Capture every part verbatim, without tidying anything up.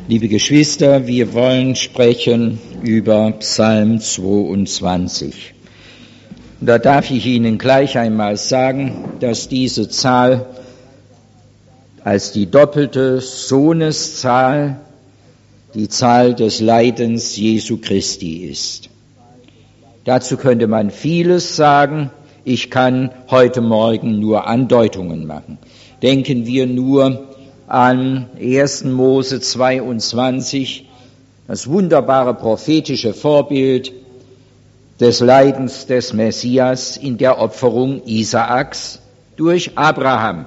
Liebe Geschwister, wir wollen sprechen über Psalm zweiundzwanzig. Da darf ich Ihnen gleich einmal sagen, dass diese Zahl als die doppelte Sohneszahl die Zahl des Leidens Jesu Christi ist. Dazu könnte man vieles sagen. Ich kann heute Morgen nur Andeutungen machen. Denken wir nur an ersten Mose zweiundzwanzig, das wunderbare prophetische Vorbild des Leidens des Messias in der Opferung Isaaks durch Abraham.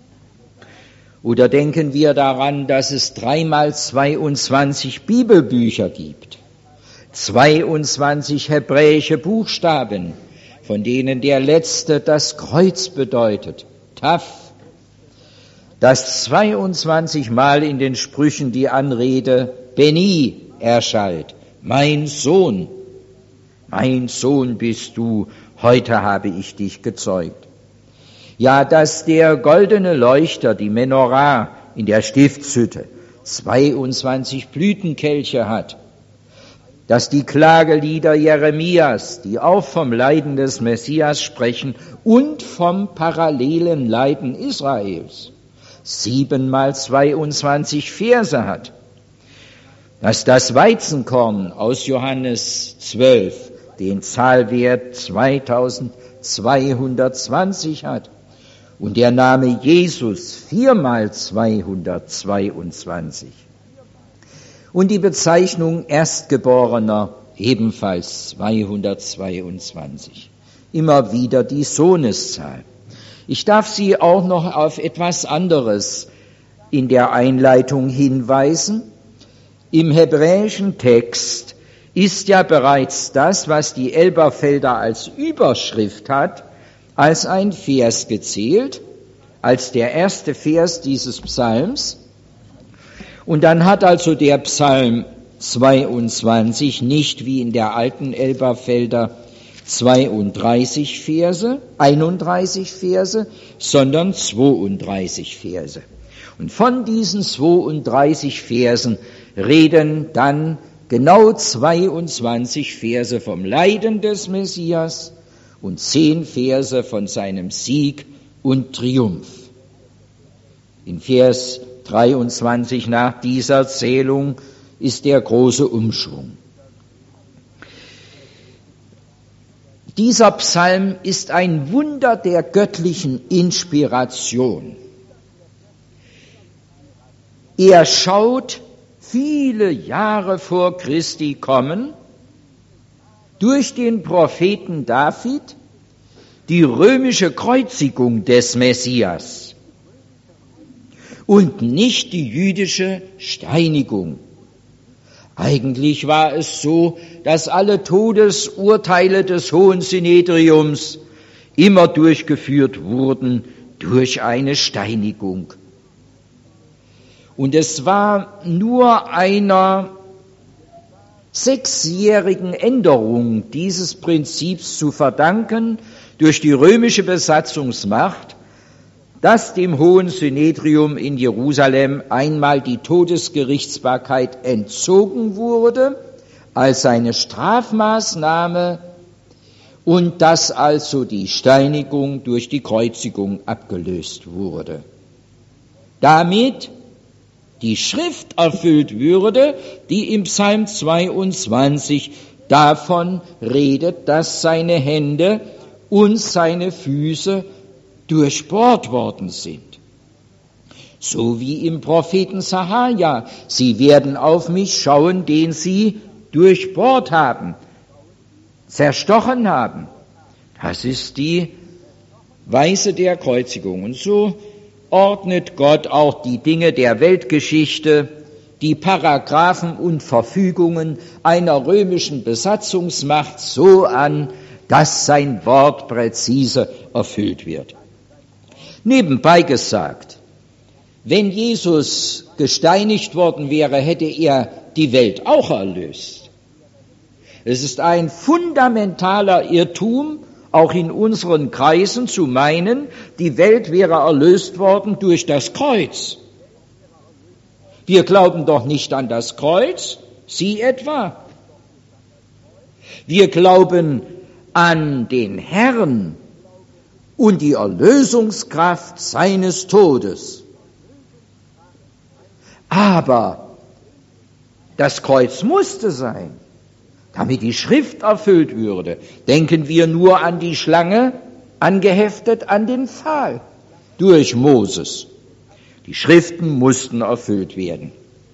Oder denken wir daran, dass es dreimal zweiundzwanzig Bibelbücher gibt, zweiundzwanzig hebräische Buchstaben, von denen der letzte das Kreuz bedeutet, Taf, dass zweiundzwanzig Mal in den Sprüchen die Anrede Beni erschallt, mein Sohn, mein Sohn bist du, heute habe ich dich gezeugt. Ja, dass der goldene Leuchter, die Menorah in der Stiftshütte, zweiundzwanzig Blütenkelche hat, dass die Klagelieder Jeremias, die auch vom Leiden des Messias sprechen und vom parallelen Leiden Israels, siebenmal zweiundzwanzig Verse hat, dass das Weizenkorn aus Johannes zwölf den Zahlwert zweitausendzweihundertzwanzig hat und der Name Jesus viermal zweihundertzweiundzwanzig und die Bezeichnung Erstgeborener ebenfalls zweihundertzweiundzwanzig. Immer wieder die Sohneszahl. Ich darf Sie auch noch auf etwas anderes in der Einleitung hinweisen. Im hebräischen Text ist ja bereits das, was die Elberfelder als Überschrift hat, als ein Vers gezählt, als der erste Vers dieses Psalms. Und dann hat also der Psalm zweiundzwanzig nicht wie in der alten Elberfelder zweiunddreißig Verse, einunddreißig Verse, sondern zweiunddreißig Verse. Und von diesen zweiunddreißig Versen reden dann genau zweiundzwanzig Verse vom Leiden des Messias und zehn Verse von seinem Sieg und Triumph. In Vers dreiundzwanzig nach dieser Zählung ist der große Umschwung. Dieser Psalm ist ein Wunder der göttlichen Inspiration. Er schaut viele Jahre vor Christi kommen durch den Propheten David die römische Kreuzigung des Messias und nicht die jüdische Steinigung. Eigentlich war es so, dass alle Todesurteile des Hohen Synedriums immer durchgeführt wurden durch eine Steinigung. Und es war nur einer sechsjährigen Änderung dieses Prinzips zu verdanken durch die römische Besatzungsmacht, dass dem Hohen Synedrium in Jerusalem einmal die Todesgerichtsbarkeit entzogen wurde als eine Strafmaßnahme und dass also die Steinigung durch die Kreuzigung abgelöst wurde. Damit die Schrift erfüllt würde, die im Psalm zweiundzwanzig davon redet, dass seine Hände und seine Füße durchbohrt worden sind. So wie im Propheten Sahaja, sie werden auf mich schauen, den sie durchbohrt haben, zerstochen haben. Das ist die Weise der Kreuzigung. Und so ordnet Gott auch die Dinge der Weltgeschichte, die Paragraphen und Verfügungen einer römischen Besatzungsmacht so an, dass sein Wort präzise erfüllt wird. Nebenbei gesagt, wenn Jesus gesteinigt worden wäre, hätte er die Welt auch erlöst. Es ist ein fundamentaler Irrtum, auch in unseren Kreisen zu meinen, die Welt wäre erlöst worden durch das Kreuz. Wir glauben doch nicht an das Kreuz, Sie etwa? Wir glauben an den Herrn und die Erlösungskraft seines Todes. Aber das Kreuz musste sein, damit die Schrift erfüllt würde. Denken wir nur an die Schlange, angeheftet an den Pfahl durch Moses. Die Schriften mussten erfüllt werden.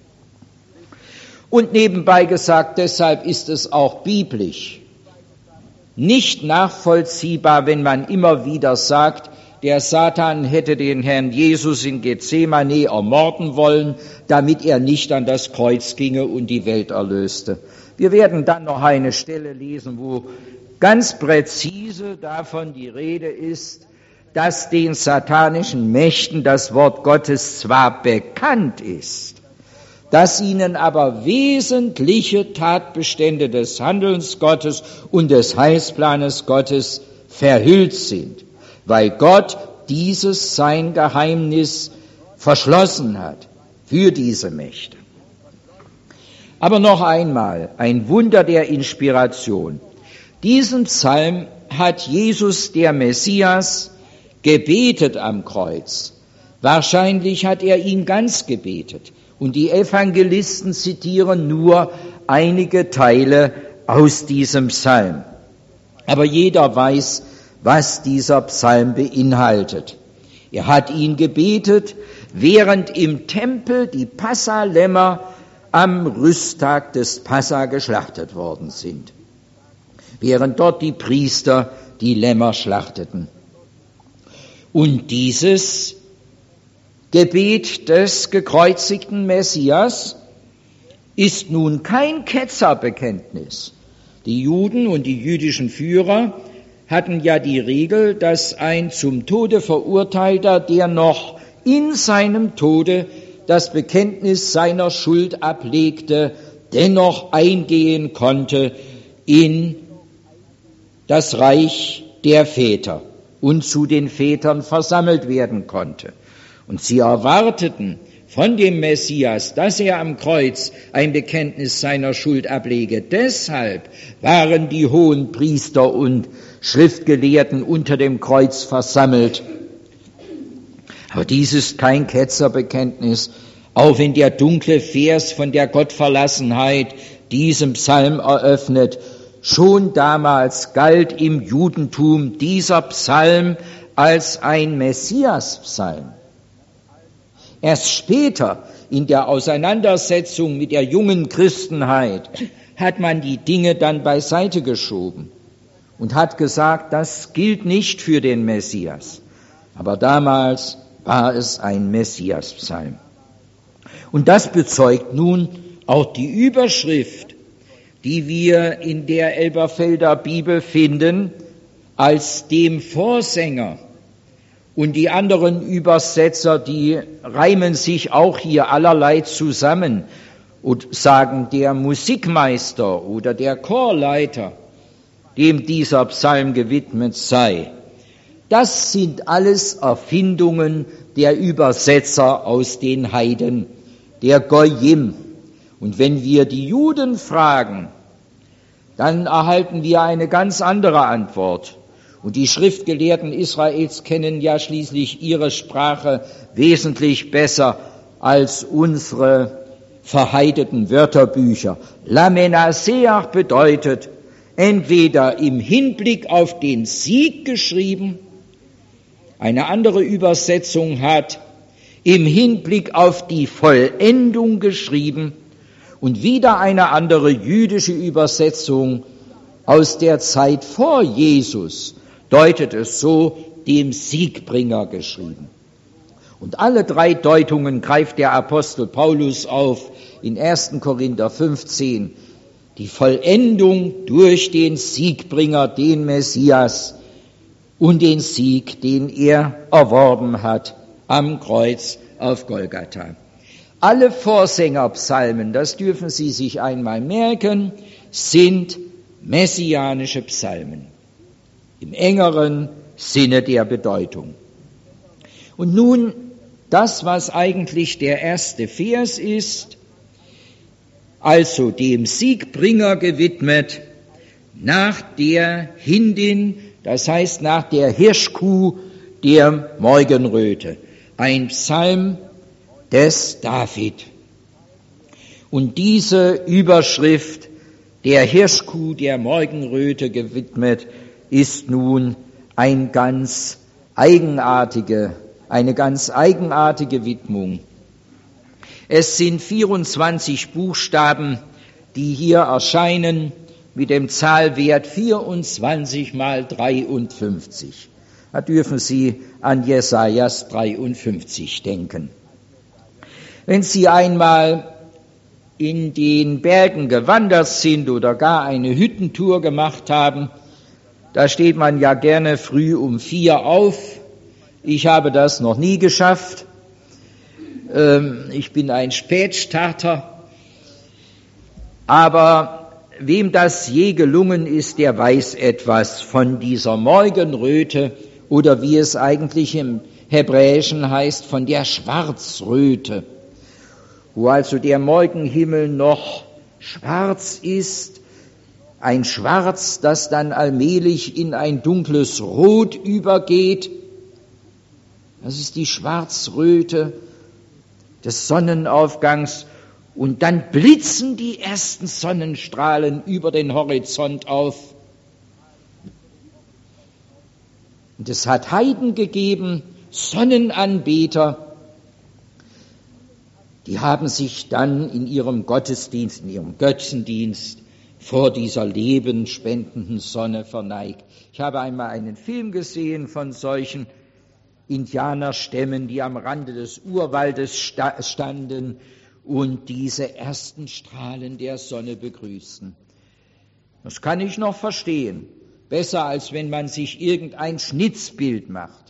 Und nebenbei gesagt, deshalb ist es auch biblisch nicht nachvollziehbar, wenn man immer wieder sagt, der Satan hätte den Herrn Jesus in Gethsemane ermorden wollen, damit er nicht an das Kreuz ginge und die Welt erlöste. Wir werden dann noch eine Stelle lesen, wo ganz präzise davon die Rede ist, dass den satanischen Mächten das Wort Gottes zwar bekannt ist, dass ihnen aber wesentliche Tatbestände des Handelns Gottes und des Heilsplanes Gottes verhüllt sind, weil Gott dieses sein Geheimnis verschlossen hat für diese Mächte. Aber noch einmal, ein Wunder der Inspiration. Diesen Psalm hat Jesus, der Messias, gebetet am Kreuz. Wahrscheinlich hat er ihn ganz gebetet. Und die Evangelisten zitieren nur einige Teile aus diesem Psalm. Aber jeder weiß, was dieser Psalm beinhaltet. Er hat ihn gebetet, während im Tempel die Passalämmer am Rüsttag des Passa geschlachtet worden sind. Während dort die Priester die Lämmer schlachteten. Und dieses Gebet des gekreuzigten Messias ist nun kein Ketzerbekenntnis. Die Juden und die jüdischen Führer hatten ja die Regel, dass ein zum Tode Verurteilter, der noch in seinem Tode das Bekenntnis seiner Schuld ablegte, dennoch eingehen konnte in das Reich der Väter und zu den Vätern versammelt werden konnte. Und sie erwarteten von dem Messias, dass er am Kreuz ein Bekenntnis seiner Schuld ablege. Deshalb waren die hohen Priester und Schriftgelehrten unter dem Kreuz versammelt. Aber dies ist kein Ketzerbekenntnis, auch wenn der dunkle Vers von der Gottverlassenheit diesem Psalm eröffnet. Schon damals galt im Judentum dieser Psalm als ein Messias-Psalm. Erst später, in der Auseinandersetzung mit der jungen Christenheit, hat man die Dinge dann beiseite geschoben und hat gesagt, das gilt nicht für den Messias. Aber damals war es ein Messias-Psalm. Und das bezeugt nun auch die Überschrift, die wir in der Elberfelder Bibel finden, als dem Vorsänger. Und die anderen Übersetzer, die reimen sich auch hier allerlei zusammen und sagen der Musikmeister oder der Chorleiter, dem dieser Psalm gewidmet sei. Das sind alles Erfindungen der Übersetzer aus den Heiden, der Goyim. Und wenn wir die Juden fragen, dann erhalten wir eine ganz andere Antwort. Und die Schriftgelehrten Israels kennen ja schließlich ihre Sprache wesentlich besser als unsere verheideten Wörterbücher. Lamenaseach bedeutet entweder im Hinblick auf den Sieg geschrieben, eine andere Übersetzung hat im Hinblick auf die Vollendung geschrieben und wieder eine andere jüdische Übersetzung aus der Zeit vor Jesus deutet es so, dem Siegbringer geschrieben. Und alle drei Deutungen greift der Apostel Paulus auf in ersten Korinther fünfzehn. Die Vollendung durch den Siegbringer, den Messias und den Sieg, den er erworben hat am Kreuz auf Golgatha. Alle Vorsängerpsalmen, das dürfen Sie sich einmal merken, sind messianische Psalmen. Im engeren Sinne der Bedeutung. Und nun das, was eigentlich der erste Vers ist, also dem Siegbringer gewidmet, nach der Hindin, das heißt nach der Hirschkuh der Morgenröte. Ein Psalm des David. Und diese Überschrift, der Hirschkuh der Morgenröte gewidmet, ist nun ein ganz eigenartige, eine ganz eigenartige Widmung. Es sind vierundzwanzig Buchstaben, die hier erscheinen, mit dem Zahlwert vierundzwanzig mal dreiundfünfzig. Da dürfen Sie an Jesajas dreiundfünfzig denken. Wenn Sie einmal in den Bergen gewandert sind oder gar eine Hüttentour gemacht haben, da steht man ja gerne früh um vier auf. Ich habe das noch nie geschafft. Ich bin ein Spätstarter. Aber wem das je gelungen ist, der weiß etwas von dieser Morgenröte oder wie es eigentlich im Hebräischen heißt, von der Schwarzröte, wo also der Morgenhimmel noch schwarz ist, ein Schwarz, das dann allmählich in ein dunkles Rot übergeht. Das ist die Schwarzröte des Sonnenaufgangs. Und dann blitzen die ersten Sonnenstrahlen über den Horizont auf. Und es hat Heiden gegeben, Sonnenanbeter, die haben sich dann in ihrem Gottesdienst, in ihrem Götzendienst vor dieser lebenspendenden Sonne verneigt. Ich habe einmal einen Film gesehen von solchen Indianerstämmen, die am Rande des Urwaldes standen und diese ersten Strahlen der Sonne begrüßten. Das kann ich noch verstehen. Besser, als wenn man sich irgendein Schnitzbild macht.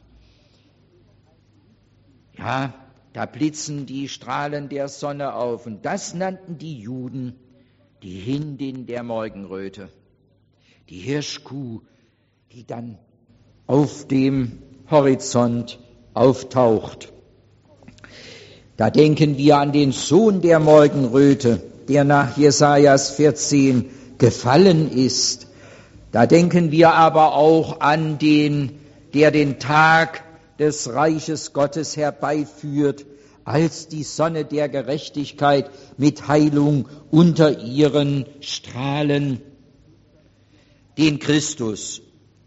Ja, da blitzen die Strahlen der Sonne auf. Und das nannten die Juden die Hindin der Morgenröte. Die Hirschkuh, die dann auf dem Horizont auftaucht. Da denken wir an den Sohn der Morgenröte, der nach Jesajas vierzehn gefallen ist. Da denken wir aber auch an den, der den Tag des Reiches Gottes herbeiführt, als die Sonne der Gerechtigkeit mit Heilung unter ihren Strahlen, den Christus.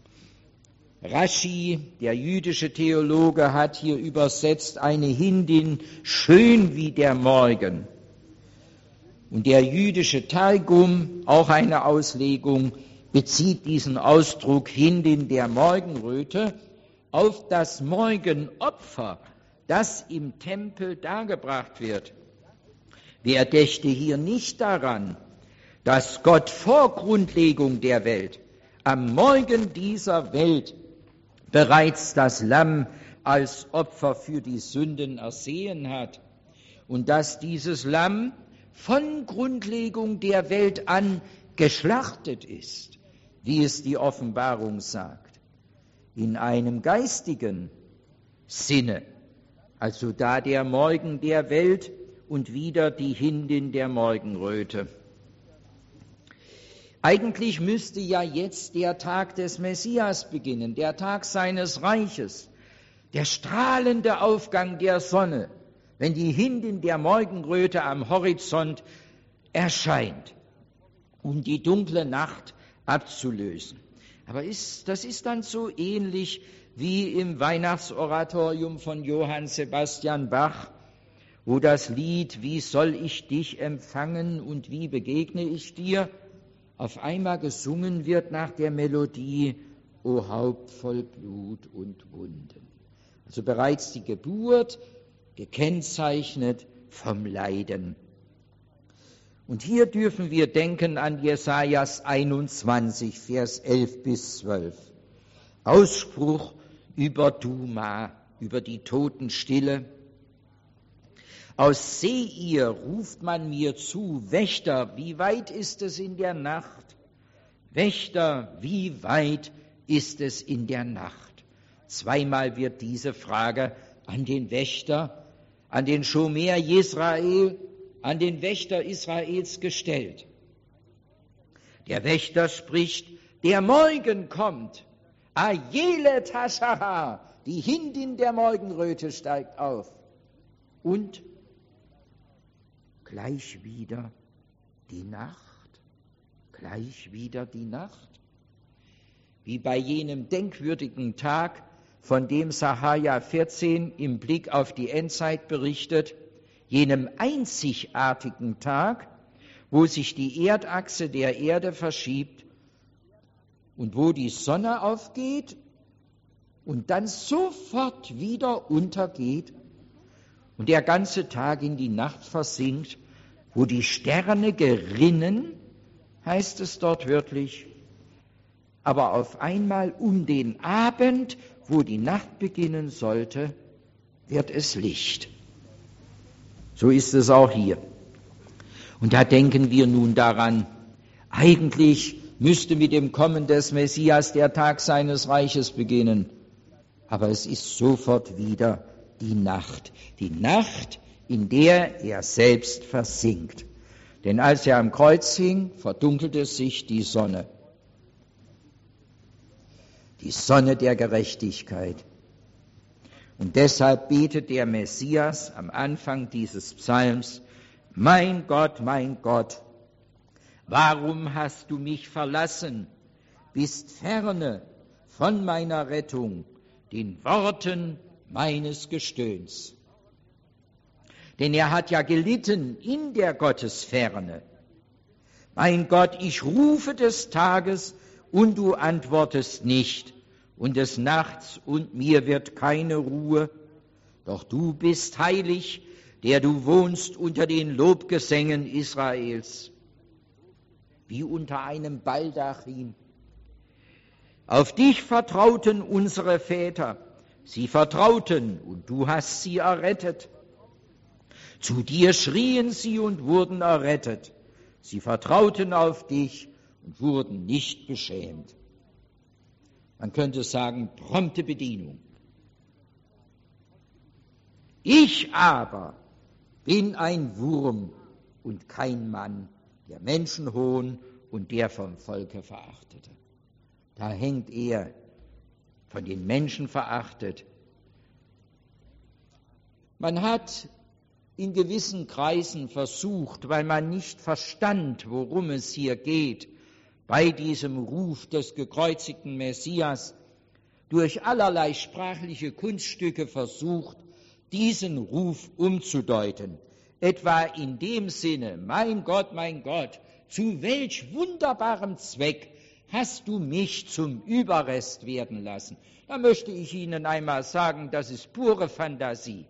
Rashi, der jüdische Theologe, hat hier übersetzt eine Hindin, schön wie der Morgen. Und der jüdische Targum, auch eine Auslegung, bezieht diesen Ausdruck Hindin der Morgenröte auf das Morgenopfer, das im Tempel dargebracht wird. Wer dächte hier nicht daran, dass Gott vor Grundlegung der Welt, am Morgen dieser Welt, bereits das Lamm als Opfer für die Sünden ersehen hat und dass dieses Lamm von Grundlegung der Welt an geschlachtet ist, wie es die Offenbarung sagt, in einem geistigen Sinne, also da der Morgen der Welt und wieder die Hindin der Morgenröte. Eigentlich müsste ja jetzt der Tag des Messias beginnen, der Tag seines Reiches, der strahlende Aufgang der Sonne, wenn die Hindin der Morgenröte am Horizont erscheint, um die dunkle Nacht abzulösen. Aber ist, das ist dann so ähnlich wie im Weihnachtsoratorium von Johann Sebastian Bach, wo das Lied »Wie soll ich dich empfangen und wie begegne ich dir?« auf einmal gesungen wird nach der Melodie »O Haupt voll Blut und Wunden«. Also bereits die Geburt, gekennzeichnet vom Leiden. Und hier dürfen wir denken an Jesajas einundzwanzig, Vers elf bis zwölf. Ausspruch über Duma, über die Totenstille. Aus Seir ruft man mir zu, Wächter, wie weit ist es in der Nacht? Wächter, wie weit ist es in der Nacht? Zweimal wird diese Frage an den Wächter an den Schomer Jesrael, an den Wächter Israels gestellt. Der Wächter spricht, der Morgen kommt, Ayele Tashaha, die Hindin der Morgenröte steigt auf. Und gleich wieder die Nacht, gleich wieder die Nacht. Wie bei jenem denkwürdigen Tag, von dem Sacharja vierzehn im Blick auf die Endzeit berichtet, jenem einzigartigen Tag, wo sich die Erdachse der Erde verschiebt und wo die Sonne aufgeht und dann sofort wieder untergeht und der ganze Tag in die Nacht versinkt, wo die Sterne gerinnen, heißt es dort wörtlich, aber auf einmal um den Abend, wo die Nacht beginnen sollte, wird es Licht. So ist es auch hier. Und da denken wir nun daran, eigentlich müsste mit dem Kommen des Messias der Tag seines Reiches beginnen. Aber es ist sofort wieder die Nacht. Die Nacht, in der er selbst versinkt. Denn als er am Kreuz hing, verdunkelte sich die Sonne. Die Sonne der Gerechtigkeit. Und deshalb betet der Messias am Anfang dieses Psalms, mein Gott, mein Gott, warum hast du mich verlassen, bist ferne von meiner Rettung, den Worten meines Gestöhns. Denn er hat ja gelitten in der Gottesferne. Mein Gott, ich rufe des Tages und du antwortest nicht, und des Nachts und mir wird keine Ruhe. Doch du bist heilig, der du wohnst unter den Lobgesängen Israels, wie unter einem Baldachin. Auf dich vertrauten unsere Väter, sie vertrauten und du hast sie errettet. Zu dir schrien sie und wurden errettet. Sie vertrauten auf dich und wurden nicht beschämt. Man könnte sagen, prompte Bedienung. Ich aber bin ein Wurm und kein Mann, der Menschenhohn und der vom Volke verachtete. Da hängt er, von den Menschen verachtet. Man hat in gewissen Kreisen versucht, weil man nicht verstand, worum es hier geht, bei diesem Ruf des gekreuzigten Messias, durch allerlei sprachliche Kunststücke versucht, diesen Ruf umzudeuten. Etwa in dem Sinne, mein Gott, mein Gott, zu welch wunderbarem Zweck hast du mich zum Überrest werden lassen? Da möchte ich Ihnen einmal sagen, das ist pure Fantasie.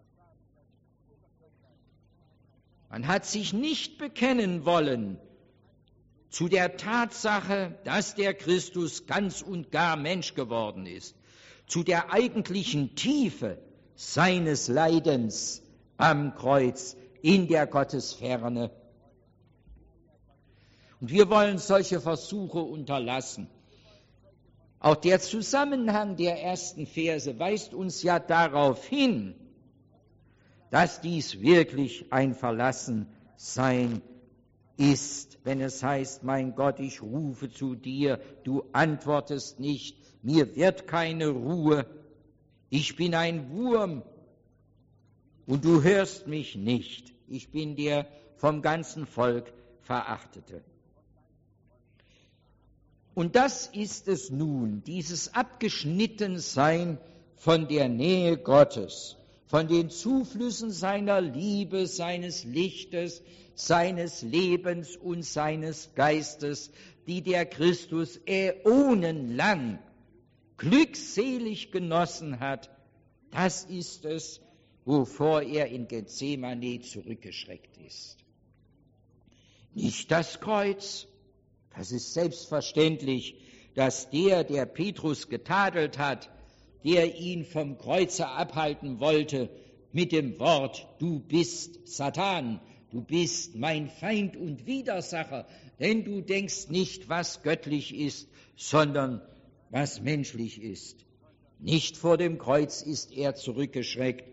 Man hat sich nicht bekennen wollen zu der Tatsache, dass der Christus ganz und gar Mensch geworden ist, zu der eigentlichen Tiefe seines Leidens am Kreuz in der Gottesferne. Und wir wollen solche Versuche unterlassen. Auch der Zusammenhang der ersten Verse weist uns ja darauf hin, dass dies wirklich ein Verlassensein ist, wenn es heißt, mein Gott, ich rufe zu dir, du antwortest nicht, mir wird keine Ruhe, ich bin ein Wurm und du hörst mich nicht, ich bin der vom ganzen Volk Verachtete. Und das ist es nun, dieses Abgeschnittensein von der Nähe Gottes, von den Zuflüssen seiner Liebe, seines Lichtes, seines Lebens und seines Geistes, die der Christus äonenlang glückselig genossen hat, das ist es, wovor er in Gethsemane zurückgeschreckt ist. Nicht das Kreuz, das ist selbstverständlich, dass der, der Petrus getadelt hat, der ihn vom Kreuze abhalten wollte, mit dem Wort, du bist Satan, du bist mein Feind und Widersacher, denn du denkst nicht, was göttlich ist, sondern was menschlich ist. Nicht vor dem Kreuz ist er zurückgeschreckt,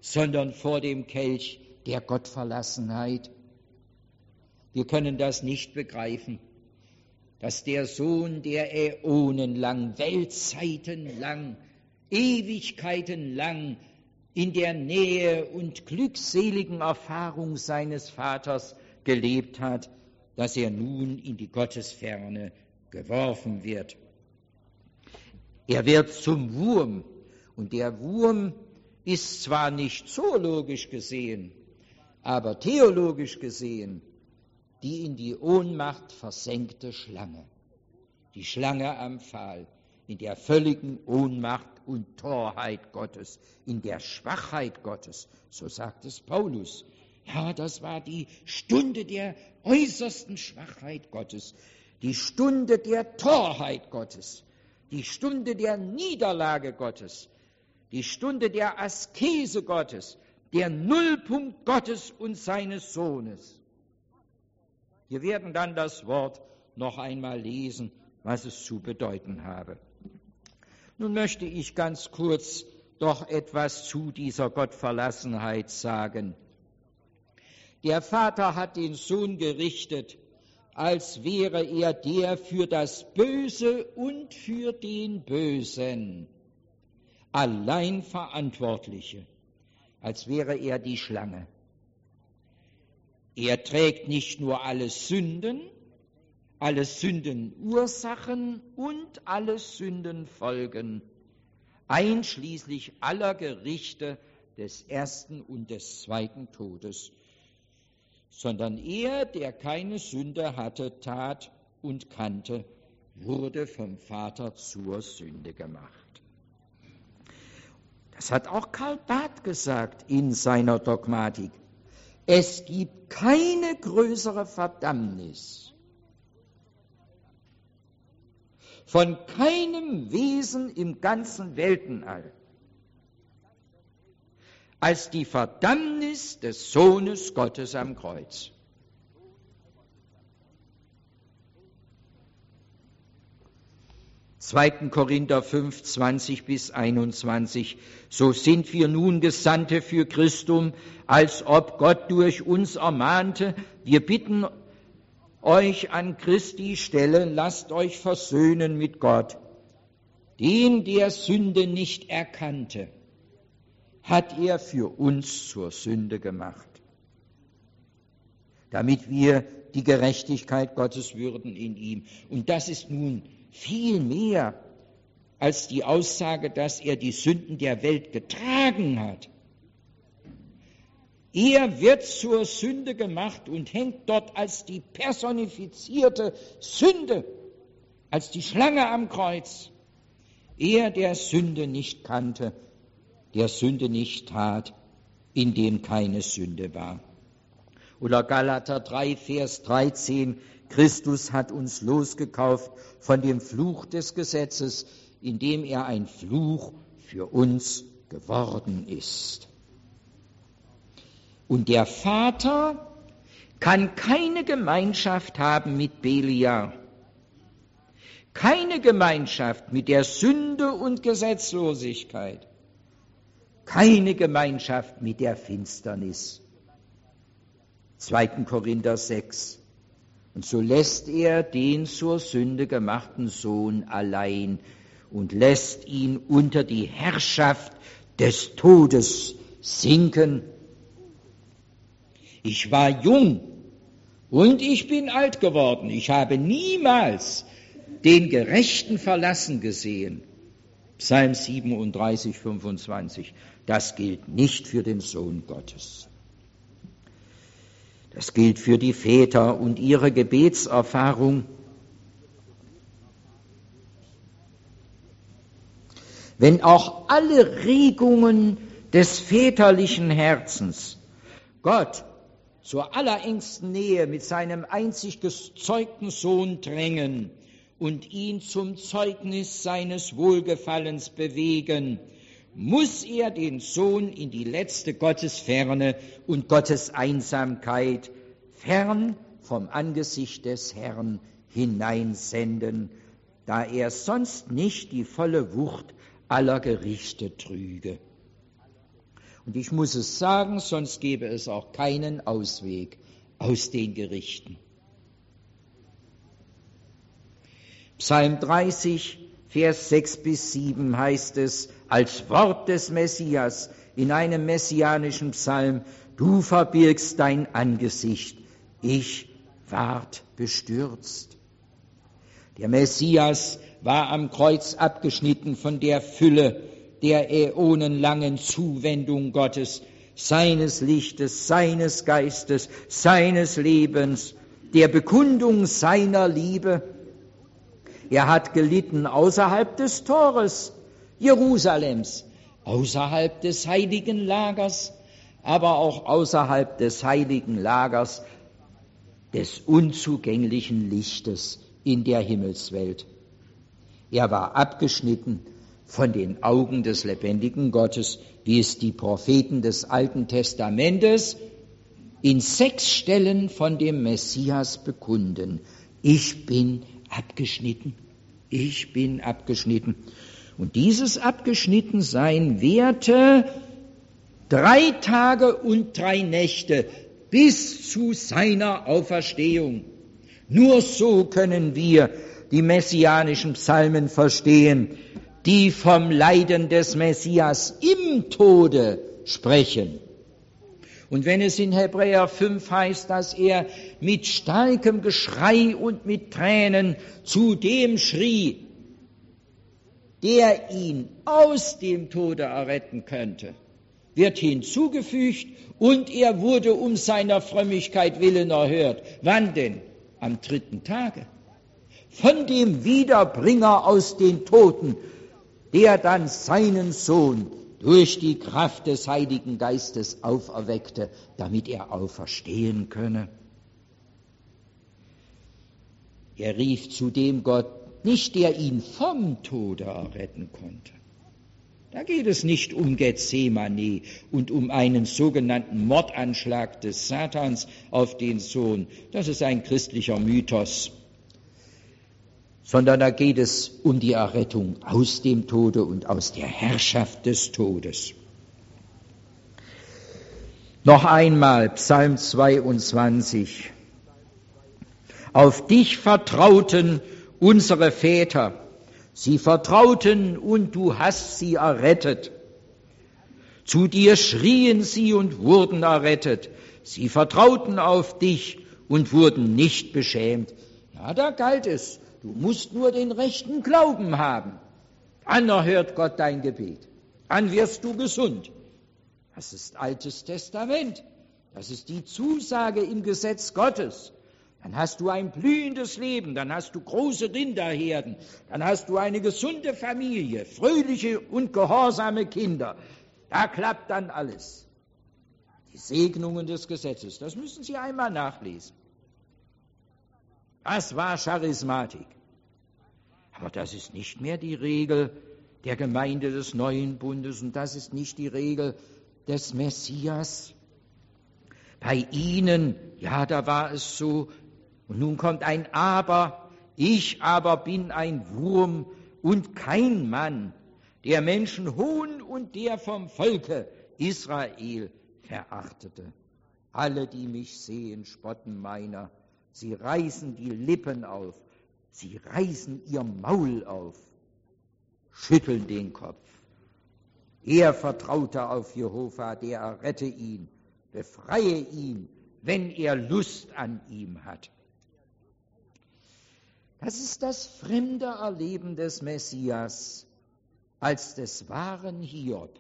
sondern vor dem Kelch der Gottverlassenheit. Wir können das nicht begreifen, dass der Sohn, der äonenlang, weltzeitenlang, ewigkeitenlang in der Nähe und glückseligen Erfahrung seines Vaters gelebt hat, dass er nun in die Gottesferne geworfen wird. Er wird zum Wurm, und der Wurm ist zwar nicht zoologisch gesehen, aber theologisch gesehen die in die Ohnmacht versenkte Schlange, die Schlange am Pfahl, in der völligen Ohnmacht und Torheit Gottes, in der Schwachheit Gottes, so sagt es Paulus. Ja, das war die Stunde der äußersten Schwachheit Gottes, die Stunde der Torheit Gottes, die Stunde der Niederlage Gottes, die Stunde der Askese Gottes, der Nullpunkt Gottes und seines Sohnes. Wir werden dann das Wort noch einmal lesen, was es zu bedeuten habe. Nun möchte ich ganz kurz doch etwas zu dieser Gottverlassenheit sagen. Der Vater hat den Sohn gerichtet, als wäre er der für das Böse und für den Bösen allein Verantwortliche, als wäre er die Schlange. Er trägt nicht nur alle Sünden, alle Sündenursachen und alle Sündenfolgen, einschließlich aller Gerichte des ersten und des zweiten Todes, sondern er, der keine Sünde hatte, tat und kannte, wurde vom Vater zur Sünde gemacht. Das hat auch Karl Barth gesagt in seiner Dogmatik. Es gibt keine größere Verdammnis von keinem Wesen im ganzen Weltenall als die Verdammnis des Sohnes Gottes am Kreuz. zweiter Korinther fünf, zwanzig bis einundzwanzig. So sind wir nun Gesandte für Christum, als ob Gott durch uns ermahnte. Wir bitten euch an Christi Stelle, lasst euch versöhnen mit Gott. Den, der Sünde nicht erkannte, hat er für uns zur Sünde gemacht, damit wir die Gerechtigkeit Gottes würden in ihm. Und das ist nun viel mehr als die Aussage, dass er die Sünden der Welt getragen hat. Er wird zur Sünde gemacht und hängt dort als die personifizierte Sünde, als die Schlange am Kreuz. Er, der Sünde nicht kannte, der Sünde nicht tat, in dem keine Sünde war. Oder Galater drei, Vers dreizehn, Christus hat uns losgekauft von dem Fluch des Gesetzes, indem er ein Fluch für uns geworden ist. Und der Vater kann keine Gemeinschaft haben mit Beliar, keine Gemeinschaft mit der Sünde und Gesetzlosigkeit, keine Gemeinschaft mit der Finsternis. zweiter Korinther sechs. Und so lässt er den zur Sünde gemachten Sohn allein und lässt ihn unter die Herrschaft des Todes sinken. Ich war jung und ich bin alt geworden. Ich habe niemals den Gerechten verlassen gesehen. Psalm siebenunddreißig, fünfundzwanzig. Das gilt nicht für den Sohn Gottes. Das gilt für die Väter und ihre Gebetserfahrung. Wenn auch alle Regungen des väterlichen Herzens Gott zur allerengsten Nähe mit seinem einzig gezeugten Sohn drängen und ihn zum Zeugnis seines Wohlgefallens bewegen, muss er den Sohn in die letzte Gottesferne und Gottes Einsamkeit, fern vom Angesicht des Herrn, hineinsenden, da er sonst nicht die volle Wucht aller Gerichte trüge. Und ich muss es sagen, sonst gäbe es auch keinen Ausweg aus den Gerichten. Psalm dreißig, Vers sechs bis sieben heißt es als Wort des Messias in einem messianischen Psalm: Du verbirgst dein Angesicht, ich ward bestürzt. Der Messias war am Kreuz abgeschnitten von der Fülle der äonenlangen Zuwendung Gottes, seines Lichtes, seines Geistes, seines Lebens, der Bekundung seiner Liebe. Er hat gelitten außerhalb des Tores Jerusalems, außerhalb des heiligen Lagers, aber auch außerhalb des heiligen Lagers des unzugänglichen Lichtes in der Himmelswelt. Er war abgeschnitten von den Augen des lebendigen Gottes, wie es die Propheten des Alten Testamentes in sechs Stellen von dem Messias bekunden. Ich bin abgeschnitten, ich bin abgeschnitten. Und dieses Abgeschnittensein währte drei Tage und drei Nächte bis zu seiner Auferstehung. Nur so können wir die messianischen Psalmen verstehen, die vom Leiden des Messias im Tode sprechen. Und wenn es in Hebräer fünf heißt, dass er mit starkem Geschrei und mit Tränen zu dem schrie, der ihn aus dem Tode erretten könnte, wird hinzugefügt, und er wurde um seiner Frömmigkeit willen erhört. Wann denn? Am dritten Tage. Von dem Wiederbringer aus den Toten, der dann seinen Sohn durch die Kraft des Heiligen Geistes auferweckte, damit er auferstehen könne. Er rief zu dem Gott nicht, der ihn vom Tode erretten konnte. Da geht es nicht um Gethsemane und um einen sogenannten Mordanschlag des Satans auf den Sohn. Das ist ein christlicher Mythos. Sondern da geht es um die Errettung aus dem Tode und aus der Herrschaft des Todes. Noch einmal Psalm zweiundzwanzig. Auf dich vertrauten unsere Väter. Sie vertrauten und du hast sie errettet. Zu dir schrien sie und wurden errettet. Sie vertrauten auf dich und wurden nicht beschämt. Ja, da galt es. Du musst nur den rechten Glauben haben. Dann erhört Gott dein Gebet. Dann wirst du gesund. Das ist Altes Testament. Das ist die Zusage im Gesetz Gottes. Dann hast du ein blühendes Leben, dann hast du große Rinderherden, dann hast du eine gesunde Familie, fröhliche und gehorsame Kinder. Da klappt dann alles. Die Segnungen des Gesetzes, das müssen Sie einmal nachlesen. Das war Charismatik. Aber das ist nicht mehr die Regel der Gemeinde des Neuen Bundes und das ist nicht die Regel des Messias. Bei ihnen, ja, da war es so. Und nun kommt ein Aber. Ich aber bin ein Wurm und kein Mann, der Menschen Hohn und der vom Volke Israel verachtete. Alle, die mich sehen, spotten meiner. Sie reißen die Lippen auf. Sie reißen ihr Maul auf, schütteln den Kopf. Er vertraute auf Jehova, der errette ihn, befreie ihn, wenn er Lust an ihm hat. Das ist das fremde Erleben des Messias als des wahren Hiob.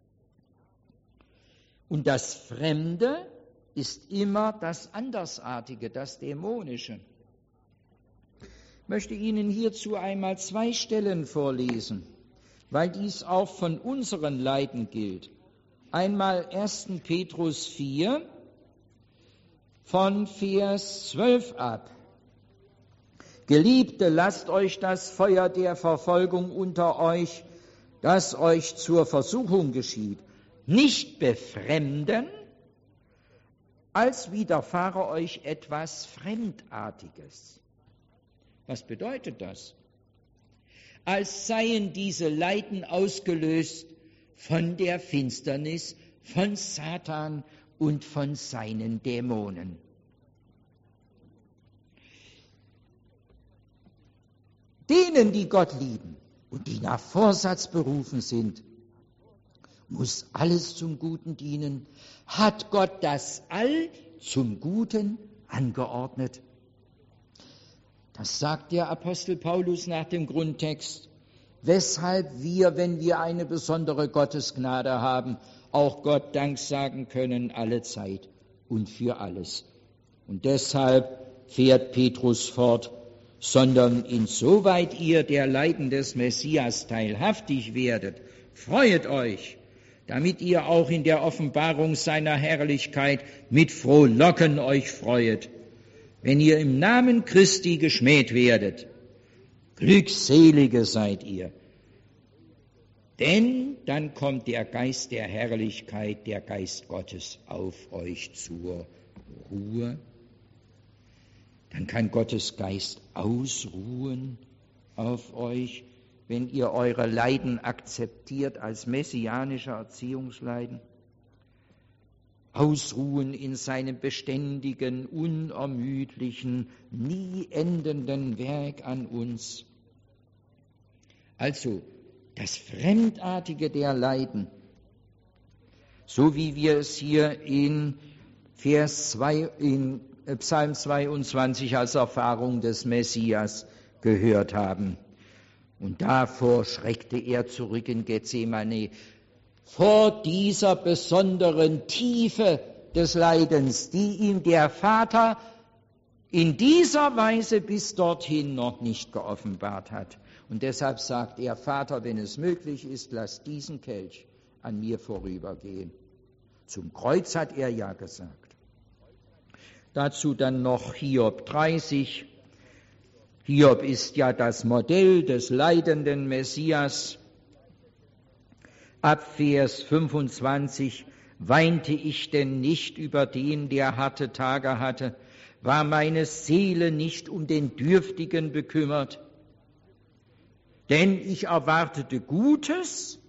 Und das Fremde ist immer das Andersartige, das Dämonische. Ich möchte Ihnen hierzu einmal zwei Stellen vorlesen, weil dies auch von unseren Leiden gilt. Einmal erster Petrus vier, von Vers zwölf ab. Geliebte, lasst euch das Feuer der Verfolgung unter euch, das euch zur Versuchung geschieht, nicht befremden, als widerfahre euch etwas Fremdartiges. Was bedeutet das? Als seien diese Leiden ausgelöst von der Finsternis, von Satan und von seinen Dämonen. Denen, die Gott lieben und die nach Vorsatz berufen sind, muss alles zum Guten dienen. Hat Gott das all zum Guten angeordnet? Das sagt der Apostel Paulus nach dem Grundtext, weshalb wir, wenn wir eine besondere Gottesgnade haben, auch Gott Dank sagen können alle Zeit und für alles. Und deshalb fährt Petrus fort, sondern insoweit ihr der Leiden des Messias teilhaftig werdet, freuet euch, damit ihr auch in der Offenbarung seiner Herrlichkeit mit Frohlocken euch freuet, wenn ihr im Namen Christi geschmäht werdet. Glückselige seid ihr, denn dann kommt der Geist der Herrlichkeit, der Geist Gottes auf euch zur Ruhe. Dann kann Gottes Geist ausruhen auf euch, wenn ihr eure Leiden akzeptiert als messianische Erziehungsleiden. Ausruhen in seinem beständigen, unermüdlichen, nie endenden Werk an uns. Also das Fremdartige der Leiden, so wie wir es hier in Vers zwei, in Psalm zweiundzwanzig als Erfahrung des Messias gehört haben. Und davor schreckte er zurück in Gethsemane, vor dieser besonderen Tiefe des Leidens, die ihm der Vater in dieser Weise bis dorthin noch nicht geoffenbart hat. Und deshalb sagt er, Vater, wenn es möglich ist, lass diesen Kelch an mir vorübergehen. Zum Kreuz hat er ja gesagt. Dazu dann noch Hiob dreißig. Hiob ist ja das Modell des leidenden Messias. Ab Vers fünfundzwanzig, weinte ich denn nicht über den, der harte Tage hatte? War meine Seele nicht um den Dürftigen bekümmert? Denn ich erwartete Gutes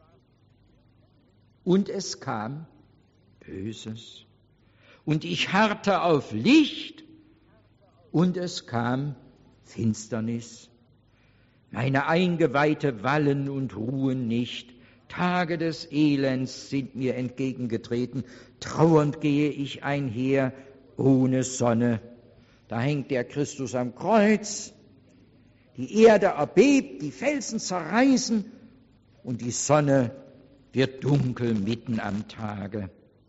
und es kam Böses. Und ich harrte auf Licht und es kam Finsternis. Meine Eingeweihte wallen und ruhen nicht. Tage des Elends sind mir entgegengetreten. Trauernd gehe ich einher ohne Sonne. Da hängt der Christus am Kreuz. Die Erde erbebt, die Felsen zerreißen und die Sonne wird dunkel mitten am Tage.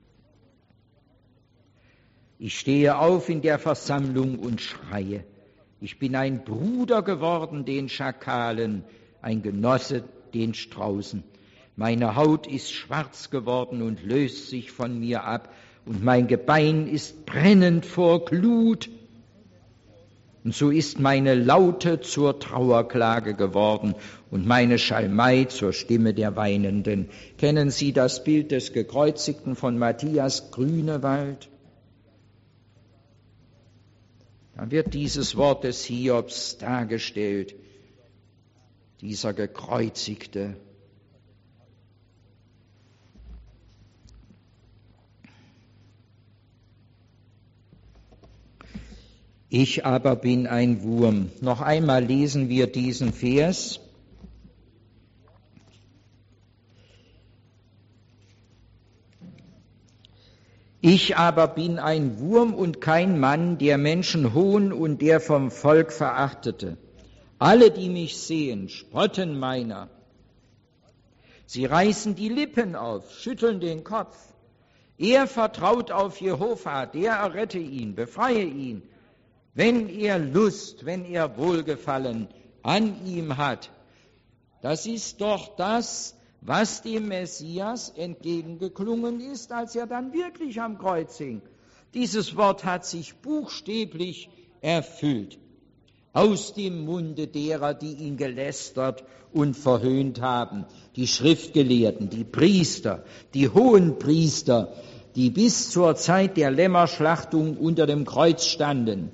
Ich stehe auf in der Versammlung und schreie. Ich bin ein Bruder geworden den Schakalen, ein Genosse den Straußen. Meine Haut ist schwarz geworden und löst sich von mir ab, und mein Gebein ist brennend vor Glut. Und so ist meine Laute zur Trauerklage geworden und meine Schalmei zur Stimme der Weinenden. Kennen Sie das Bild des Gekreuzigten von Matthias Grünewald? Da wird dieses Wort des Hiobs dargestellt, dieser Gekreuzigte. Ich aber bin ein Wurm. Noch einmal lesen wir diesen Vers. Ich aber bin ein Wurm und kein Mann, der Menschen hohn und der vom Volk verachtete. Alle, die mich sehen, spotten meiner. Sie reißen die Lippen auf, schütteln den Kopf. Er vertraut auf Jehova, der errette ihn, befreie ihn. Wenn er Lust, wenn er Wohlgefallen an ihm hat. Das ist doch das, was dem Messias entgegengeklungen ist, als er dann wirklich am Kreuz hing. Dieses Wort hat sich buchstäblich erfüllt. Aus dem Munde derer, die ihn gelästert und verhöhnt haben. Die Schriftgelehrten, die Priester, die Hohenpriester, die bis zur Zeit der Lämmerschlachtung unter dem Kreuz standen.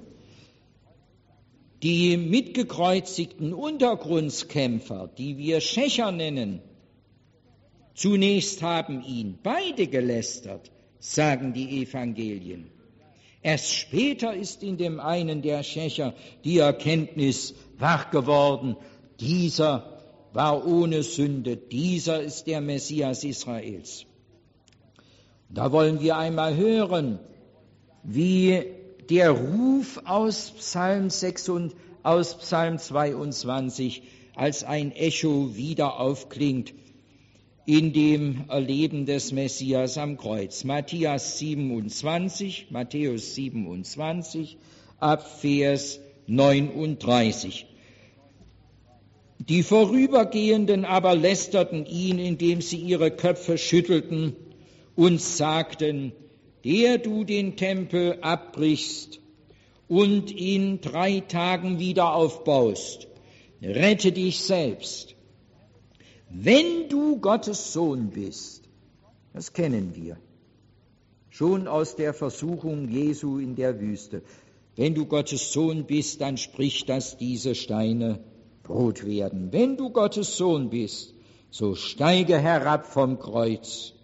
Die mitgekreuzigten Untergrundskämpfer, die wir Schächer nennen, Zunächst haben ihn beide gelästert, sagen die Evangelien. Erst später ist in dem einen der Schächer die Erkenntnis wach geworden, dieser war ohne Sünde, dieser ist der Messias Israels. Da wollen wir einmal hören, wie der Ruf aus Psalm sechs und aus Psalm zweiundzwanzig als ein Echo wieder aufklingt in dem Erleben des Messias am Kreuz. Matthäus siebenundzwanzig, Matthäus siebenundzwanzig, ab Vers neununddreißig. Die Vorübergehenden aber lästerten ihn, indem sie ihre Köpfe schüttelten und sagten, der du den Tempel abbrichst und in drei Tagen wieder aufbaust, rette dich selbst. Wenn du Gottes Sohn bist, das kennen wir, schon aus der Versuchung Jesu in der Wüste. Wenn du Gottes Sohn bist, dann sprich, dass diese Steine Brot werden. Wenn du Gottes Sohn bist, so steige herab vom Kreuz.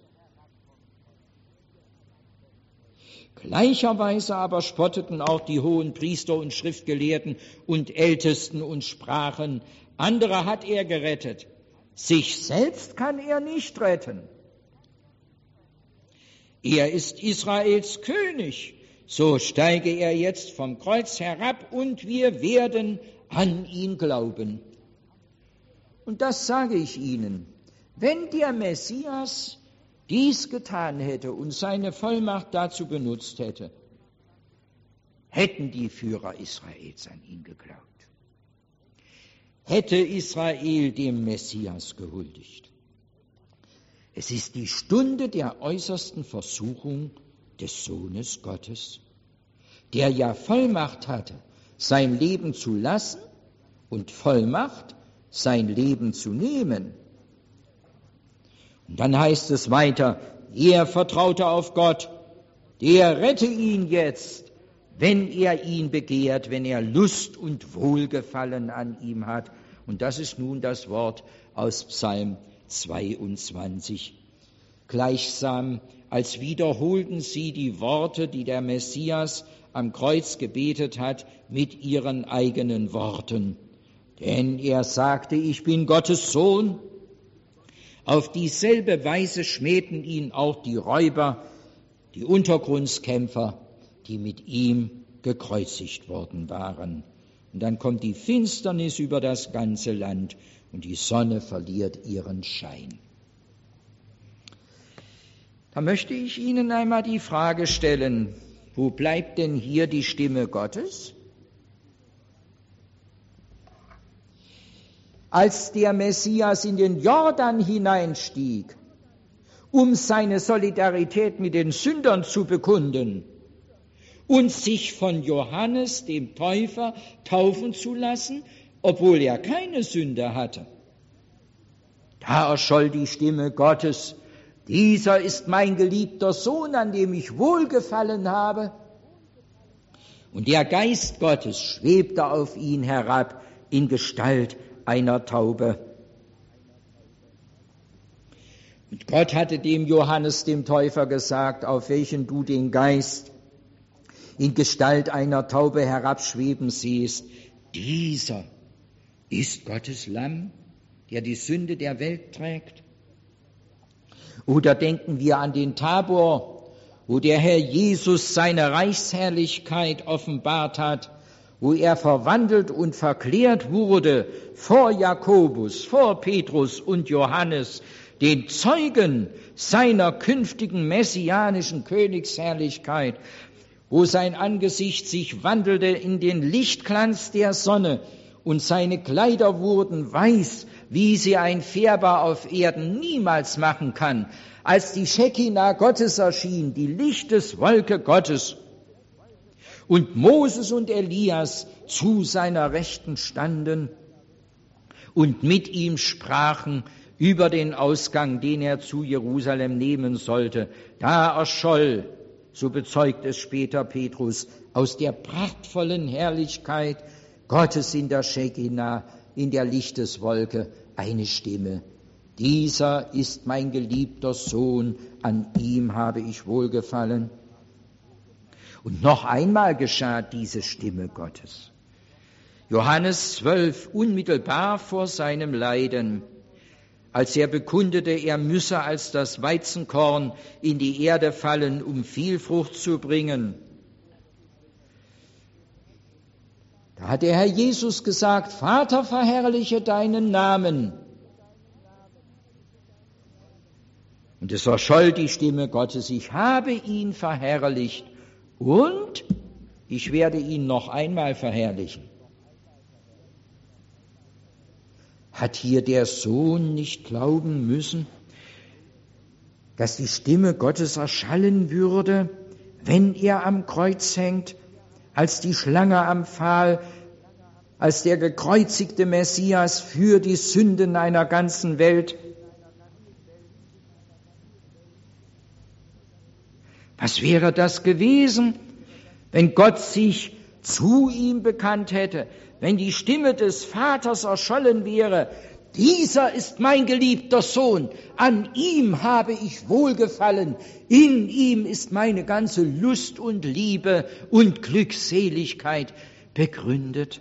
Gleicherweise aber spotteten auch die hohen Priester und Schriftgelehrten und Ältesten und sprachen, andere hat er gerettet, sich selbst kann er nicht retten. Er ist Israels König, so steige er jetzt vom Kreuz herab und wir werden an ihn glauben. Und das sage ich Ihnen, wenn der Messias dies getan hätte und seine Vollmacht dazu benutzt hätte, hätten die Führer Israels an ihn geglaubt. Hätte Israel dem Messias gehuldigt. Es ist die Stunde der äußersten Versuchung des Sohnes Gottes, der ja Vollmacht hatte, sein Leben zu lassen und Vollmacht, sein Leben zu nehmen. Und dann heißt es weiter, er vertraute auf Gott, der rette ihn jetzt, wenn er ihn begehrt, wenn er Lust und Wohlgefallen an ihm hat. Und das ist nun das Wort aus Psalm zweiundzwanzig. Gleichsam, als wiederholten sie die Worte, die der Messias am Kreuz gebetet hat, mit ihren eigenen Worten. Denn er sagte, ich bin Gottes Sohn. Auf dieselbe Weise schmähten ihn auch die Räuber, die Untergrundskämpfer, die mit ihm gekreuzigt worden waren. Und dann kommt die Finsternis über das ganze Land und die Sonne verliert ihren Schein. Da möchte ich Ihnen einmal die Frage stellen, wo bleibt denn hier die Stimme Gottes? Als der Messias in den Jordan hineinstieg, um seine Solidarität mit den Sündern zu bekunden und sich von Johannes, dem Täufer, taufen zu lassen, obwohl er keine Sünde hatte. Da erscholl die Stimme Gottes, dieser ist mein geliebter Sohn, an dem ich wohlgefallen habe. Und der Geist Gottes schwebte auf ihn herab in Gestalt einer Taube. Und Gott hatte dem Johannes, dem Täufer, gesagt, auf welchen du den Geist in Gestalt einer Taube herabschweben siehst. Dieser ist Gottes Lamm, der die Sünde der Welt trägt. Oder denken wir an den Tabor, wo der Herr Jesus seine Reichsherrlichkeit offenbart hat, wo er verwandelt und verklärt wurde vor Jakobus, vor Petrus und Johannes, den Zeugen seiner künftigen messianischen Königsherrlichkeit, wo sein Angesicht sich wandelte in den Lichtglanz der Sonne und seine Kleider wurden weiß, wie sie ein Färber auf Erden niemals machen kann, als die Schekina Gottes erschien, die Lichteswolke Gottes, und Moses und Elias zu seiner Rechten standen und mit ihm sprachen über den Ausgang, den er zu Jerusalem nehmen sollte. Da erscholl, so bezeugt es später Petrus, aus der prachtvollen Herrlichkeit Gottes in der Schekina, in der Lichteswolke, eine Stimme. Dieser ist mein geliebter Sohn, an ihm habe ich Wohlgefallen. Und noch einmal geschah diese Stimme Gottes. Johannes zwölf, unmittelbar vor seinem Leiden, als er bekundete, er müsse als das Weizenkorn in die Erde fallen, um viel Frucht zu bringen. Da hat der Herr Jesus gesagt, Vater, verherrliche deinen Namen. Und es erscholl die Stimme Gottes, ich habe ihn verherrlicht und ich werde ihn noch einmal verherrlichen. Hat hier der Sohn nicht glauben müssen, dass die Stimme Gottes erschallen würde, wenn er am Kreuz hängt, als die Schlange am Pfahl, als der gekreuzigte Messias für die Sünden einer ganzen Welt? Was wäre das gewesen, wenn Gott sich zu ihm bekannt hätte, wenn die Stimme des Vaters erschollen wäre, dieser ist mein geliebter Sohn, an ihm habe ich Wohlgefallen, in ihm ist meine ganze Lust und Liebe und Glückseligkeit begründet.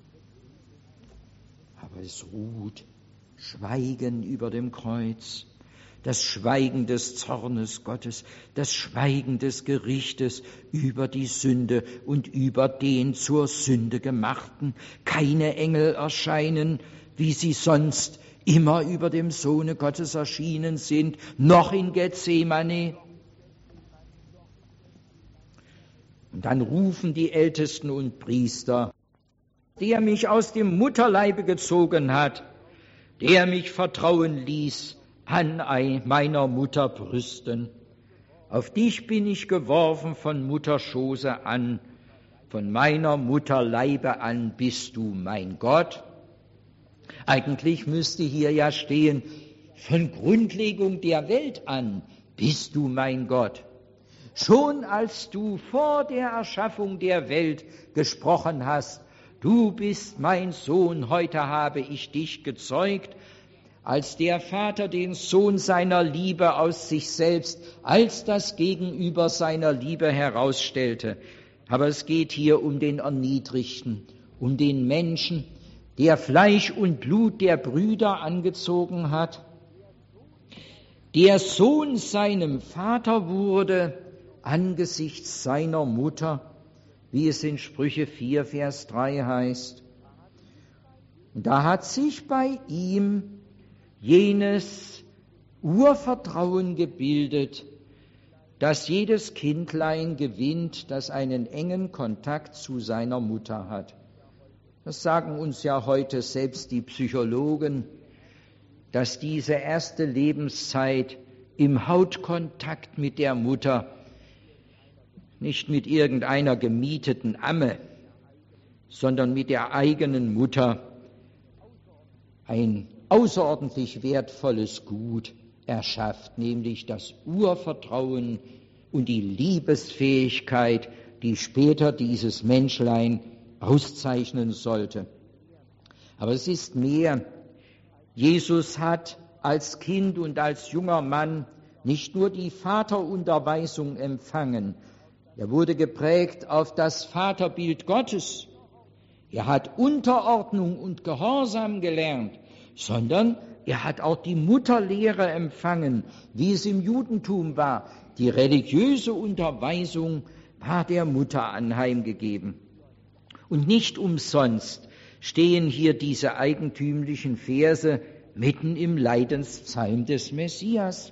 Aber es ruht Schweigen über dem Kreuz, das Schweigen des Zornes Gottes, das Schweigen des Gerichtes über die Sünde und über den zur Sünde gemachten. Keine Engel erscheinen, wie sie sonst immer über dem Sohne Gottes erschienen sind, noch in Gethsemane. Und dann rufen die Ältesten und Priester, der mich aus dem Mutterleibe gezogen hat, der mich vertrauen ließ an meiner Mutter Brüsten. Auf dich bin ich geworfen von Mutterschoße an, von meiner Mutter Leibe an bist du mein Gott. Eigentlich müsste hier ja stehen, von Grundlegung der Welt an bist du mein Gott. Schon als du vor der Erschaffung der Welt gesprochen hast, du bist mein Sohn, heute habe ich dich gezeugt, als der Vater den Sohn seiner Liebe aus sich selbst als das Gegenüber seiner Liebe herausstellte. Aber es geht hier um den Erniedrigten, um den Menschen, der Fleisch und Blut der Brüder angezogen hat, der Sohn seinem Vater wurde angesichts seiner Mutter, wie es in Sprüche vier, Vers drei heißt. Und da hat sich bei ihm jenes Urvertrauen gebildet, das jedes Kindlein gewinnt, das einen engen Kontakt zu seiner Mutter hat. Das sagen uns ja heute selbst die Psychologen, dass diese erste Lebenszeit im Hautkontakt mit der Mutter, nicht mit irgendeiner gemieteten Amme, sondern mit der eigenen Mutter, ein außerordentlich wertvolles Gut erschafft, nämlich das Urvertrauen und die Liebesfähigkeit, die später dieses Menschlein auszeichnen sollte. Aber es ist mehr. Jesus hat als Kind und als junger Mann nicht nur die Vaterunterweisung empfangen, er wurde geprägt auf das Vaterbild Gottes. Er hat Unterordnung und Gehorsam gelernt, sondern er hat auch die Mutterlehre empfangen, wie es im Judentum war. Die religiöse Unterweisung war der Mutter anheimgegeben. Und nicht umsonst stehen hier diese eigentümlichen Verse mitten im Leidenspsalm des Messias.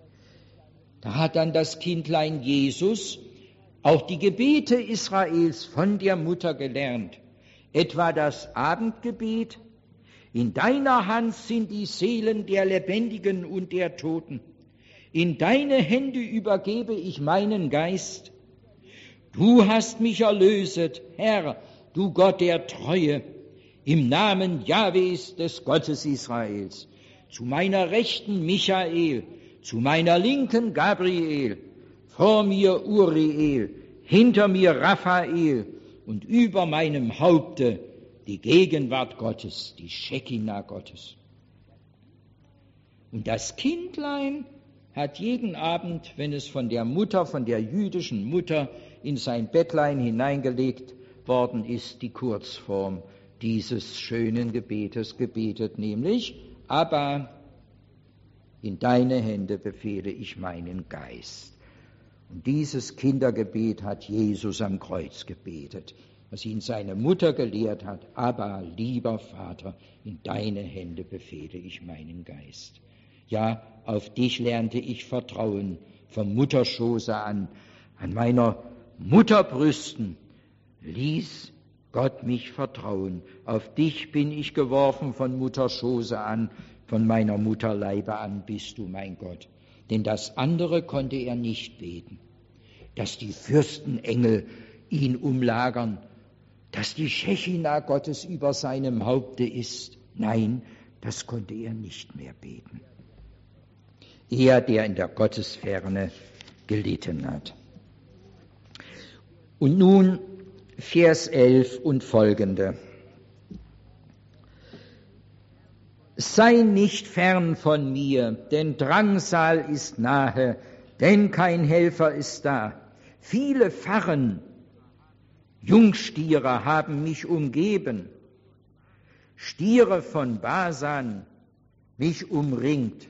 Da hat dann das Kindlein Jesus auch die Gebete Israels von der Mutter gelernt, etwa das Abendgebet: In deiner Hand sind die Seelen der Lebendigen und der Toten. In deine Hände übergebe ich meinen Geist. Du hast mich erlöset, Herr, du Gott der Treue, im Namen Jahwes, des Gottes Israels. Zu meiner Rechten Michael, zu meiner Linken Gabriel, vor mir Uriel, hinter mir Raphael und über meinem Haupte die Gegenwart Gottes, die Shekinah Gottes. Und das Kindlein hat jeden Abend, wenn es von der Mutter, von der jüdischen Mutter in sein Bettlein hineingelegt worden ist, die Kurzform dieses schönen Gebetes gebetet, nämlich: Abba, in deine Hände befehle ich meinen Geist. Und dieses Kindergebet hat Jesus am Kreuz gebetet, was ihn seine Mutter gelehrt hat: Abba, lieber Vater, in deine Hände befehle ich meinen Geist. Ja, auf dich lernte ich vertrauen, vom Mutterschoße an. An meiner Mutterbrüsten ließ Gott mich vertrauen. Auf dich bin ich geworfen von Mutterschoße an, von meiner Mutterleibe an bist du mein Gott. Denn das andere konnte er nicht beten, dass die Fürstenengel ihn umlagern, dass die Schechina Gottes über seinem Haupte ist. Nein, das konnte er nicht mehr beten. Er, der in der Gottesferne gelitten hat. Und nun Vers elf und folgende. Sei nicht fern von mir, denn Drangsal ist nahe, denn kein Helfer ist da. Viele Pfarren, Jungstiere haben mich umgeben, Stiere von Basan mich umringt.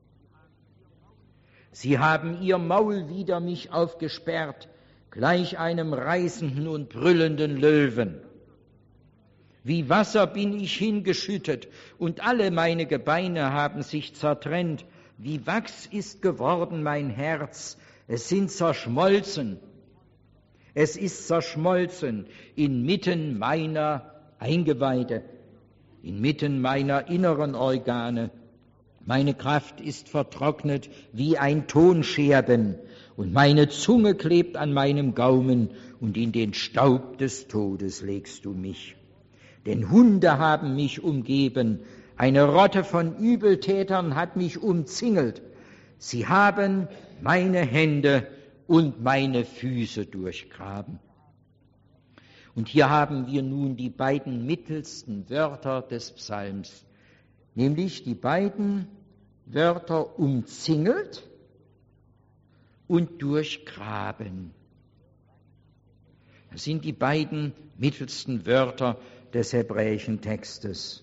Sie haben ihr Maul wider mich aufgesperrt, gleich einem reißenden und brüllenden Löwen. Wie Wasser bin ich hingeschüttet, und alle meine Gebeine haben sich zertrennt. Wie Wachs ist geworden mein Herz, es sind zerschmolzen. Es ist zerschmolzen inmitten meiner Eingeweide, inmitten meiner inneren Organe. Meine Kraft ist vertrocknet wie ein Tonscherben, und meine Zunge klebt an meinem Gaumen, und in den Staub des Todes legst du mich. Denn Hunde haben mich umgeben, eine Rotte von Übeltätern hat mich umzingelt. Sie haben meine Hände und meine Füße durchgraben. Und hier haben wir nun die beiden mittelsten Wörter des Psalms, nämlich die beiden Wörter umzingelt und durchgraben. Das sind die beiden mittelsten Wörter des hebräischen Textes.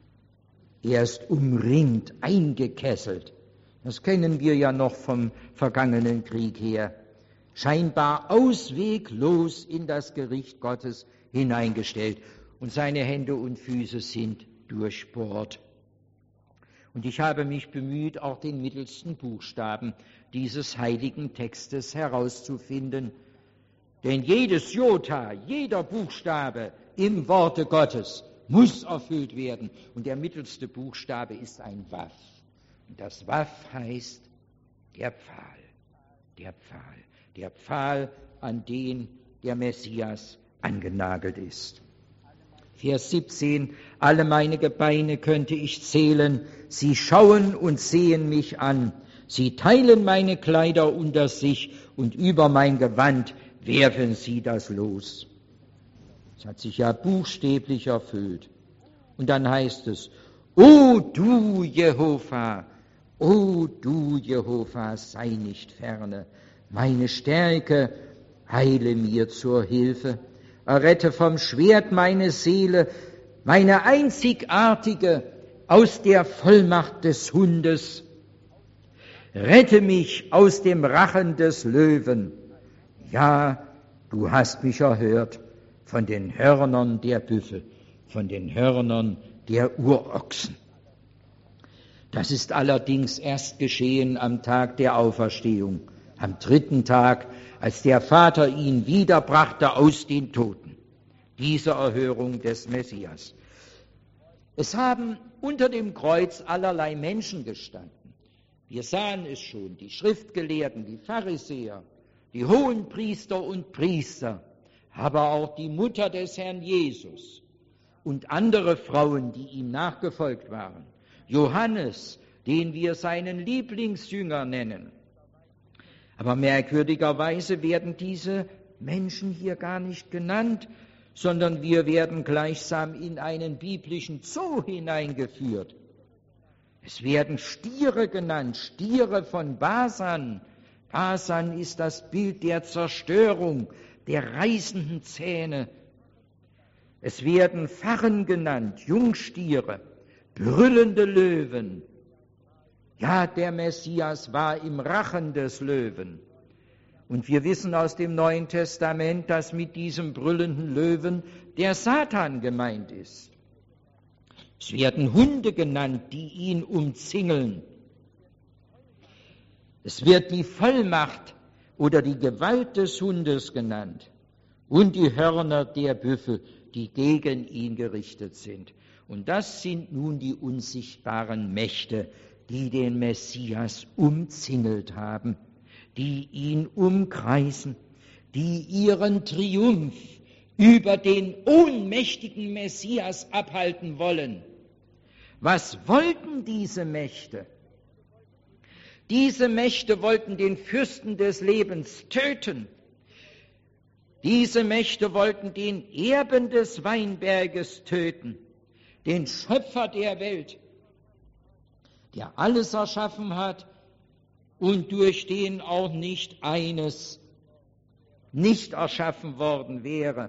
Er ist umringt, eingekesselt. Das kennen wir ja noch vom vergangenen Krieg her. Scheinbar ausweglos in das Gericht Gottes hineingestellt. Und seine Hände und Füße sind durchbohrt. Und ich habe mich bemüht, auch den mittelsten Buchstaben dieses heiligen Textes herauszufinden. Denn jedes Jota, jeder Buchstabe im Worte Gottes muss erfüllt werden. Und der mittelste Buchstabe ist ein Waf. Und das Waf heißt der Pfahl. Der Pfahl. Der Pfahl, an den der Messias angenagelt ist. Vers siebzehn, alle meine Gebeine könnte ich zählen, sie schauen und sehen mich an, sie teilen meine Kleider unter sich und über mein Gewand werfen sie das los. Es hat sich ja buchstäblich erfüllt. Und dann heißt es: O du Jehova, o du Jehova, sei nicht ferne, meine Stärke, eile mir zur Hilfe. Errette vom Schwert meine Seele, meine einzigartige aus der Vollmacht des Hundes. Rette mich aus dem Rachen des Löwen. Ja, du hast mich erhört von den Hörnern der Büffel, von den Hörnern der Urochsen. Das ist allerdings erst geschehen am Tag der Auferstehung, am dritten Tag, als der Vater ihn wiederbrachte aus den Toten. Diese Erhörung des Messias. Es haben unter dem Kreuz allerlei Menschen gestanden. Wir sahen es schon, die Schriftgelehrten, die Pharisäer, die Hohenpriester und Priester, aber auch die Mutter des Herrn Jesus und andere Frauen, die ihm nachgefolgt waren. Johannes, den wir seinen Lieblingsjünger nennen. Aber merkwürdigerweise werden diese Menschen hier gar nicht genannt, sondern wir werden gleichsam in einen biblischen Zoo hineingeführt. Es werden Stiere genannt, Stiere von Basan. Basan ist das Bild der Zerstörung, der reißenden Zähne. Es werden Farren genannt, Jungstiere, brüllende Löwen. Ja, der Messias war im Rachen des Löwen. Und wir wissen aus dem Neuen Testament, dass mit diesem brüllenden Löwen der Satan gemeint ist. Es werden Hunde genannt, die ihn umzingeln. Es wird die Vollmacht oder die Gewalt des Hundes genannt und die Hörner der Büffel, die gegen ihn gerichtet sind. Und das sind nun die unsichtbaren Mächte, die den Messias umzingelt haben, die ihn umkreisen, die ihren Triumph über den ohnmächtigen Messias abhalten wollen. Was wollten diese Mächte? Diese Mächte wollten den Fürsten des Lebens töten. Diese Mächte wollten den Erben des Weinberges töten, den Schöpfer der Welt, der alles erschaffen hat und durch den auch nicht eines nicht erschaffen worden wäre.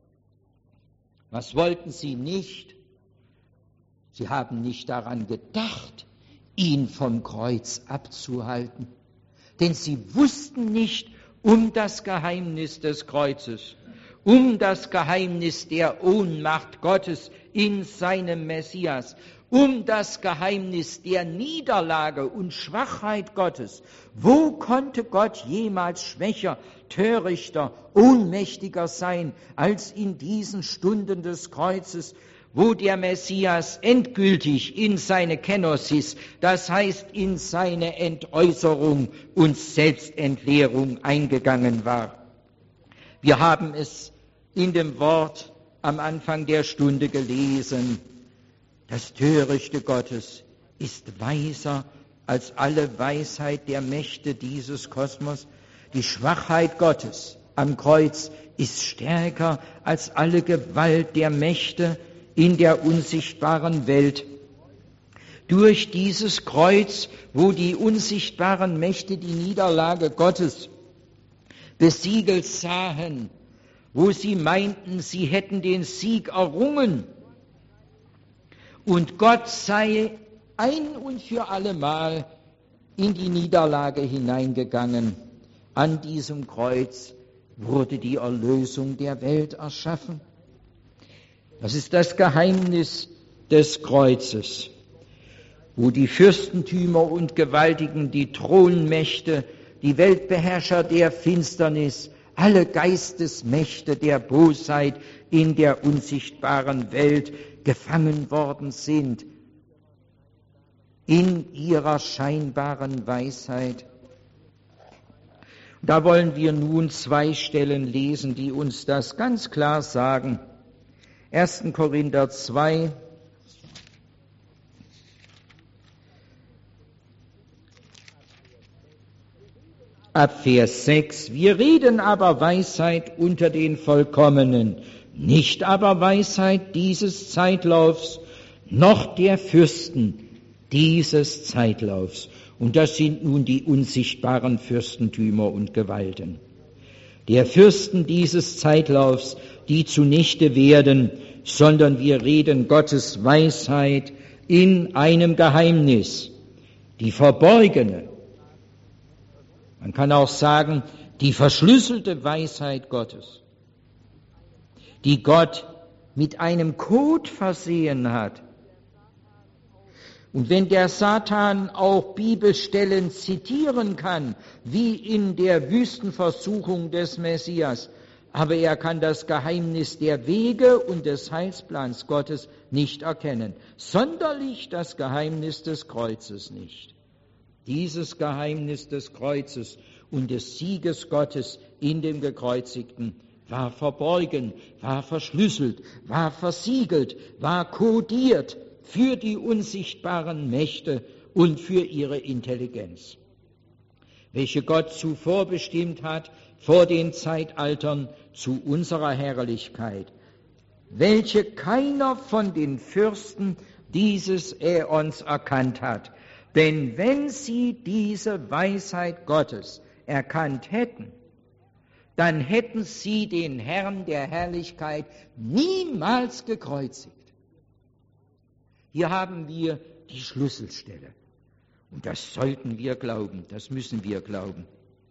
Was wollten sie nicht? Sie haben nicht daran gedacht, ihn vom Kreuz abzuhalten, denn sie wussten nicht um das Geheimnis des Kreuzes, um das Geheimnis der Ohnmacht Gottes in seinem Messias, um das Geheimnis der Niederlage und Schwachheit Gottes. Wo konnte Gott jemals schwächer, törichter, ohnmächtiger sein als in diesen Stunden des Kreuzes, wo der Messias endgültig in seine Kenosis, das heißt in seine Entäußerung und Selbstentleerung eingegangen war. Wir haben es in dem Wort am Anfang der Stunde gelesen. Das Törichte Gottes ist weiser als alle Weisheit der Mächte dieses Kosmos. Die Schwachheit Gottes am Kreuz ist stärker als alle Gewalt der Mächte in der unsichtbaren Welt. Durch dieses Kreuz, wo die unsichtbaren Mächte die Niederlage Gottes besiegelt sahen, wo sie meinten, sie hätten den Sieg errungen und Gott sei ein und für allemal in die Niederlage hineingegangen. An diesem Kreuz wurde die Erlösung der Welt erschaffen. Das ist das Geheimnis des Kreuzes, wo die Fürstentümer und Gewaltigen, die Thronmächte, die Weltbeherrscher der Finsternis, alle Geistesmächte der Bosheit in der unsichtbaren Welt gefangen worden sind, in ihrer scheinbaren Weisheit. Da wollen wir nun zwei Stellen lesen, die uns das ganz klar sagen. erster Korinther zwei, ab Vers sechs. Wir reden aber Weisheit unter den Vollkommenen, nicht aber Weisheit dieses Zeitlaufs, noch der Fürsten dieses Zeitlaufs. Und das sind nun die unsichtbaren Fürstentümer und Gewalten. Der Fürsten dieses Zeitlaufs, die zunichte werden, sondern wir reden Gottes Weisheit in einem Geheimnis, die verborgene. Man kann auch sagen, die verschlüsselte Weisheit Gottes, die Gott mit einem Code versehen hat. Und wenn der Satan auch Bibelstellen zitieren kann, wie in der Wüstenversuchung des Messias, aber er kann das Geheimnis der Wege und des Heilsplans Gottes nicht erkennen, sonderlich das Geheimnis des Kreuzes nicht. Dieses Geheimnis des Kreuzes und des Sieges Gottes in dem Gekreuzigten war verborgen, war verschlüsselt, war versiegelt, war kodiert für die unsichtbaren Mächte und für ihre Intelligenz, welche Gott zuvor bestimmt hat, vor den Zeitaltern zu unserer Herrlichkeit, welche keiner von den Fürsten dieses Äons erkannt hat. Denn wenn sie diese Weisheit Gottes erkannt hätten, dann hätten sie den Herrn der Herrlichkeit niemals gekreuzigt. Hier haben wir die Schlüsselstelle. Und das sollten wir glauben, das müssen wir glauben.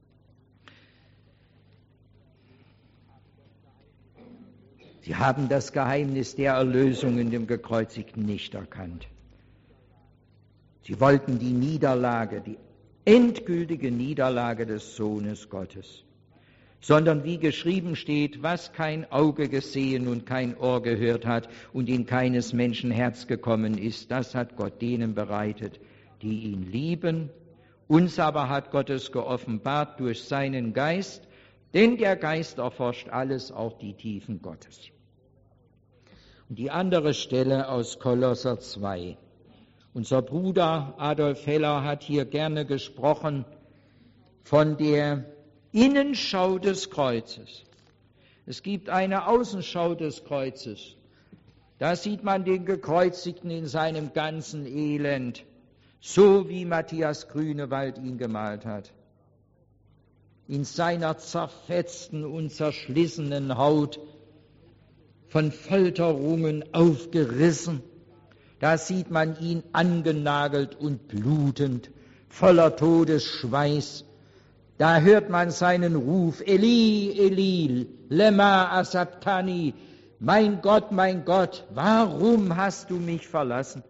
Sie haben das Geheimnis der Erlösung in dem Gekreuzigten nicht erkannt. Sie wollten die Niederlage, die endgültige Niederlage des Sohnes Gottes. Sondern wie geschrieben steht, was kein Auge gesehen und kein Ohr gehört hat und in keines Menschen Herz gekommen ist, das hat Gott denen bereitet, die ihn lieben. Uns aber hat Gott es geoffenbart durch seinen Geist, denn der Geist erforscht alles, auch die Tiefen Gottes. Und die andere Stelle aus Kolosser zwei. Unser Bruder Adolf Heller hat hier gerne gesprochen von der Innenschau des Kreuzes. Es gibt eine Außenschau des Kreuzes. Da sieht man den Gekreuzigten in seinem ganzen Elend, so wie Matthias Grünewald ihn gemalt hat. In seiner zerfetzten und zerschlissenen Haut, von Folterungen aufgerissen. Da sieht man ihn angenagelt und blutend, voller Todesschweiß. Da hört man seinen Ruf, Eli, Eli, lema asabtani, mein Gott, mein Gott, warum hast du mich verlassen?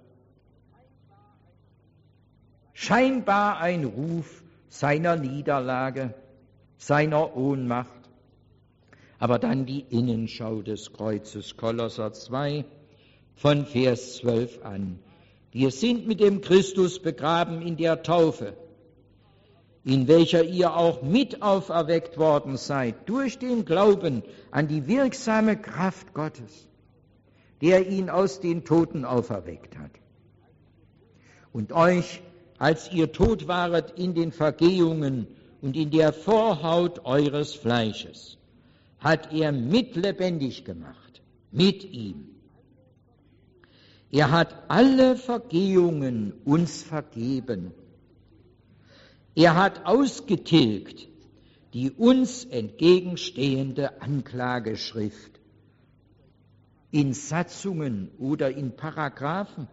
Scheinbar ein Ruf seiner Niederlage, seiner Ohnmacht. Aber dann die Innenschau des Kreuzes, Kolosser zwei, von Vers zwölf an. Wir sind mit dem Christus begraben in der Taufe, in welcher ihr auch mit auferweckt worden seid, durch den Glauben an die wirksame Kraft Gottes, der ihn aus den Toten auferweckt hat. Und euch, als ihr tot waret in den Vergehungen und in der Vorhaut eures Fleisches, hat er mit lebendig gemacht, mit ihm. Er hat alle Vergehungen uns vergeben. Er hat ausgetilgt die uns entgegenstehende Anklageschrift in Satzungen oder in Paragraphen.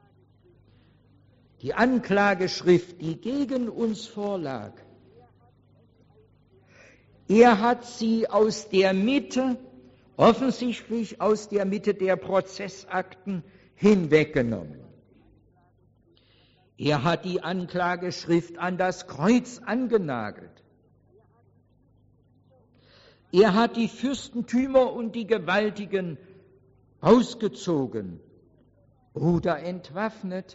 Die Anklageschrift, die gegen uns vorlag. Er hat sie aus der Mitte, offensichtlich aus der Mitte der Prozessakten hinweggenommen. Er hat die Anklageschrift an das Kreuz angenagelt. Er hat die Fürstentümer und die Gewaltigen ausgezogen oder entwaffnet.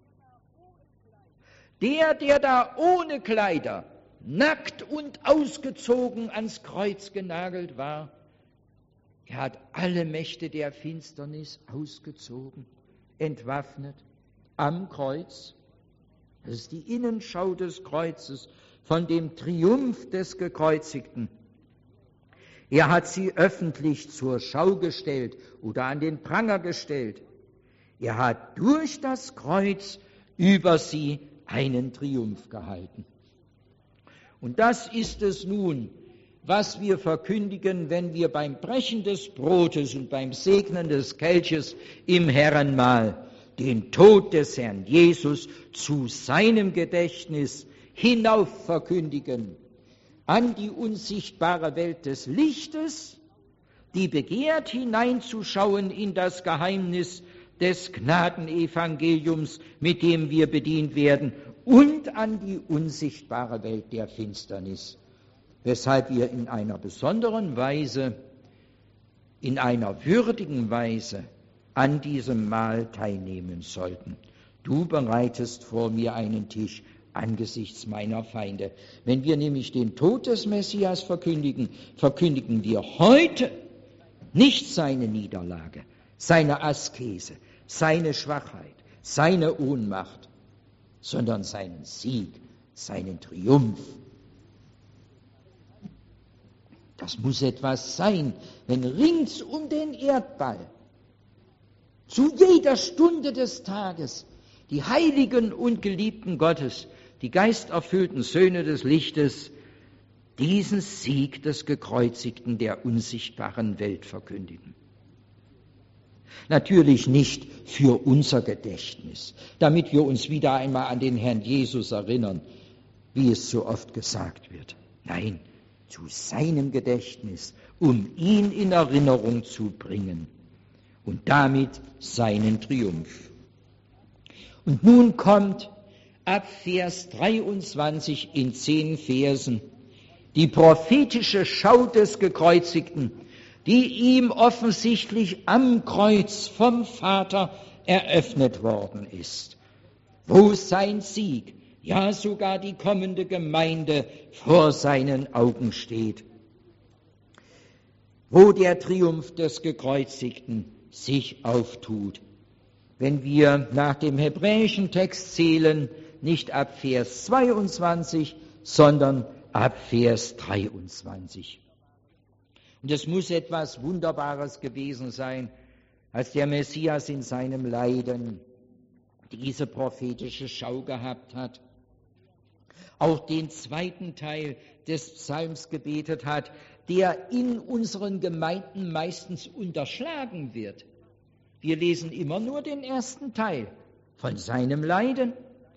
Der, der da ohne Kleider, nackt und ausgezogen ans Kreuz genagelt war, er hat alle Mächte der Finsternis ausgezogen, entwaffnet, am Kreuz. Das ist die Innenschau des Kreuzes von dem Triumph des Gekreuzigten. Er hat sie öffentlich zur Schau gestellt oder an den Pranger gestellt. Er hat durch das Kreuz über sie einen Triumph gehalten. Und das ist es nun, was wir verkündigen, wenn wir beim Brechen des Brotes und beim Segnen des Kelches im Herrenmahl den Tod des Herrn Jesus zu seinem Gedächtnis hinauf verkündigen, an die unsichtbare Welt des Lichtes, die begehrt hineinzuschauen in das Geheimnis des Gnadenevangeliums, mit dem wir bedient werden, und an die unsichtbare Welt der Finsternis, weshalb wir in einer besonderen Weise, in einer würdigen Weise an diesem Mahl teilnehmen sollten. Du bereitest vor mir einen Tisch angesichts meiner Feinde. Wenn wir nämlich den Tod des Messias verkündigen, verkündigen wir heute nicht seine Niederlage, seine Askese, seine Schwachheit, seine Ohnmacht, sondern seinen Sieg, seinen Triumph. Das muss etwas sein, wenn rings um den Erdball zu jeder Stunde des Tages die Heiligen und Geliebten Gottes, die geisterfüllten Söhne des Lichtes, diesen Sieg des Gekreuzigten der unsichtbaren Welt verkündigen. Natürlich nicht für unser Gedächtnis, damit wir uns wieder einmal an den Herrn Jesus erinnern, wie es so oft gesagt wird. Nein, zu seinem Gedächtnis, um ihn in Erinnerung zu bringen und damit seinen Triumph. Und nun kommt ab Vers dreiundzwanzig in zehn Versen die prophetische Schau des Gekreuzigten, die ihm offensichtlich am Kreuz vom Vater eröffnet worden ist, wo sein Sieg, ja sogar die kommende Gemeinde vor seinen Augen steht, wo der Triumph des Gekreuzigten sich auftut. Wenn wir nach dem hebräischen Text zählen, nicht ab Vers zweiundzwanzig, sondern ab Vers dreiundzwanzig. Und es muss etwas Wunderbares gewesen sein, als der Messias in seinem Leiden diese prophetische Schau gehabt hat, auch den zweiten Teil des Psalms gebetet hat, der in unseren Gemeinden meistens unterschlagen wird. Wir lesen immer nur den ersten Teil von seinem Leiden.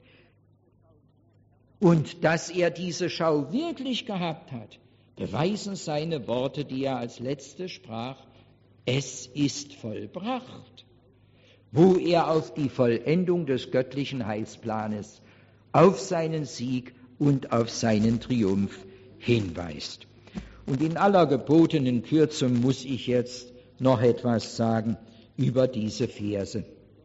Und dass er diese Schau wirklich gehabt hat, beweisen seine Worte, die er als letzte sprach: Es ist vollbracht, wo er auf die Vollendung des göttlichen Heilsplanes, auf seinen Sieg und auf seinen Triumph hinweist. Und in aller gebotenen Kürze muss ich jetzt noch etwas sagen über diese Verse.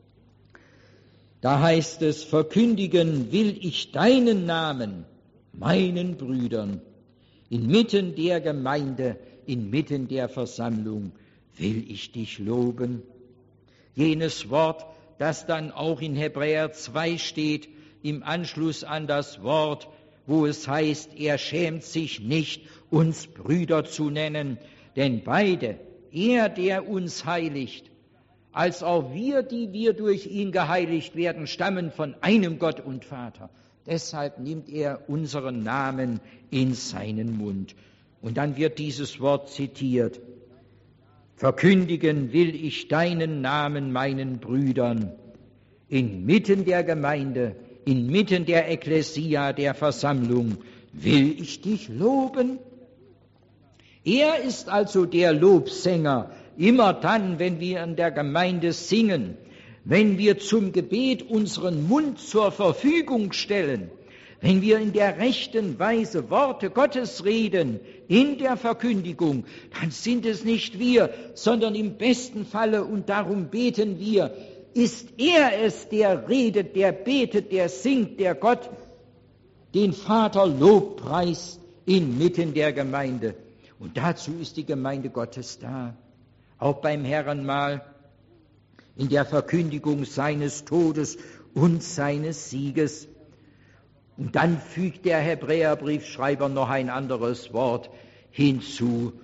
Da heißt es: Verkündigen will ich deinen Namen meinen Brüdern. Inmitten der Gemeinde, inmitten der Versammlung will ich dich loben. Jenes Wort, das dann auch in Hebräer zwei steht, im Anschluss an das Wort, wo es heißt, er schämt sich nicht, uns Brüder zu nennen, denn beide, er, der uns heiligt, als auch wir, die wir durch ihn geheiligt werden, stammen von einem Gott und Vater. Deshalb nimmt er unseren Namen in seinen Mund. Und dann wird dieses Wort zitiert: Verkündigen will ich deinen Namen meinen Brüdern. Inmitten der Gemeinde, inmitten der Ekklesia, der Versammlung, will ich dich loben. Er ist also der Lobsänger, immer dann, wenn wir in der Gemeinde singen, wenn wir zum Gebet unseren Mund zur Verfügung stellen, wenn wir in der rechten Weise Worte Gottes reden, in der Verkündigung, dann sind es nicht wir, sondern im besten Falle, und darum beten wir, ist er es, der redet, der betet, der singt, der Gott den Vater Lobpreist inmitten der Gemeinde. Und dazu ist die Gemeinde Gottes da, auch beim Herrenmahl, in der Verkündigung seines Todes und seines Sieges. Und dann fügt der Hebräerbriefschreiber noch ein anderes Wort hinzu.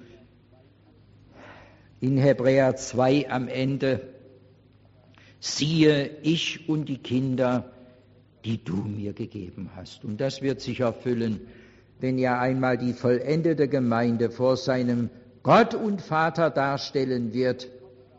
In Hebräer zwei am Ende: Siehe, ich und die Kinder, die du mir gegeben hast. Und das wird sich erfüllen, wenn er einmal die vollendete Gemeinde vor seinem Gott und Vater darstellen wird,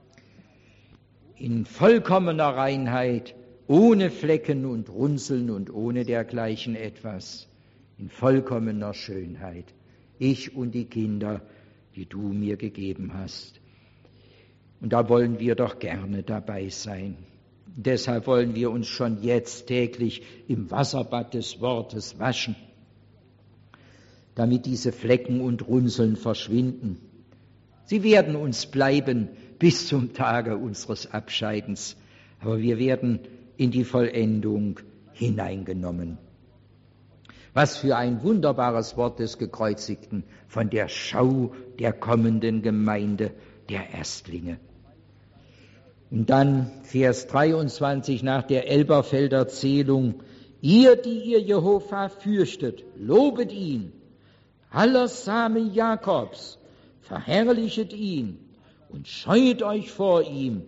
in vollkommener Reinheit, ohne Flecken und Runzeln und ohne dergleichen etwas, in vollkommener Schönheit. Ich und die Kinder, die du mir gegeben hast. Und da wollen wir doch gerne dabei sein. Deshalb wollen wir uns schon jetzt täglich im Wasserbad des Wortes waschen, damit diese Flecken und Runzeln verschwinden. Sie werden uns bleiben bis zum Tage unseres Abscheidens, aber wir werden in die Vollendung hineingenommen. Was für ein wunderbares Wort des Gekreuzigten von der Schau der kommenden Gemeinde der Erstlinge. Und dann Vers dreiundzwanzig nach der Elberfelder Zählung: Ihr, die ihr Jehova fürchtet, lobet ihn. Aller Samen Jakobs, verherrlichet ihn und scheut euch vor ihm,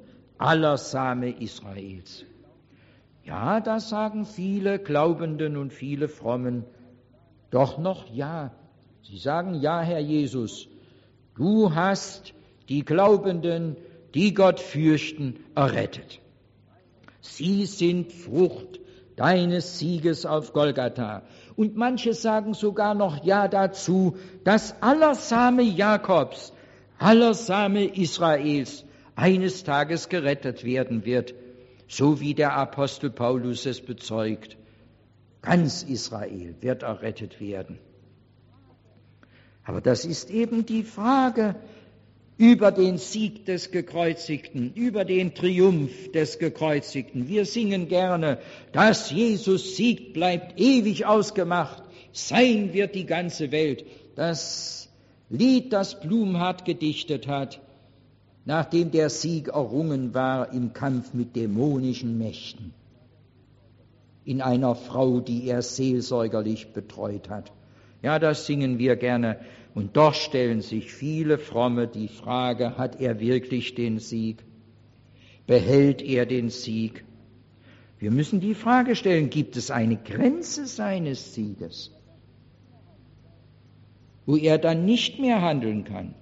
aller Same Israels. Ja, das sagen viele Glaubenden und viele Frommen. Doch noch ja. Sie sagen, ja, Herr Jesus, du hast die Glaubenden, die Gott fürchten, errettet. Sie sind Frucht deines Sieges auf Golgatha. Und manche sagen sogar noch ja dazu, dass aller Same Jakobs, aller Same Israels eines Tages gerettet werden wird, so wie der Apostel Paulus es bezeugt. Ganz Israel wird errettet werden. Aber das ist eben die Frage über den Sieg des Gekreuzigten, über den Triumph des Gekreuzigten. Wir singen gerne, dass Jesus siegt, bleibt ewig ausgemacht, sein wird die ganze Welt. Das Lied, das Blumhardt gedichtet hat, nachdem der Sieg errungen war im Kampf mit dämonischen Mächten, in einer Frau, die er seelsorgerlich betreut hat. Ja, das singen wir gerne. Und doch stellen sich viele Fromme die Frage, hat er wirklich den Sieg? Behält er den Sieg? Wir müssen die Frage stellen, gibt es eine Grenze seines Sieges, wo er dann nicht mehr handeln kann?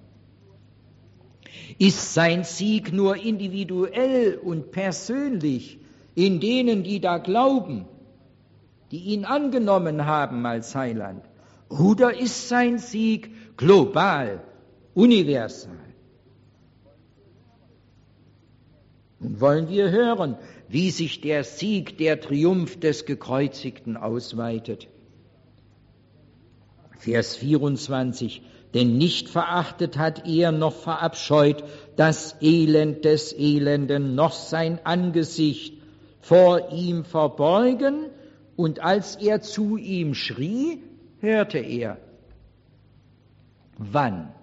Ist sein Sieg nur individuell und persönlich in denen, die da glauben, die ihn angenommen haben als Heiland? Oder ist sein Sieg global, universal? Nun wollen wir hören, wie sich der Sieg, der Triumph des Gekreuzigten ausweitet. Vers vierundzwanzig. Denn nicht verachtet hat er, noch verabscheut das Elend des Elenden, noch sein Angesicht vor ihm verborgen, und als er zu ihm schrie, hörte er. Wann?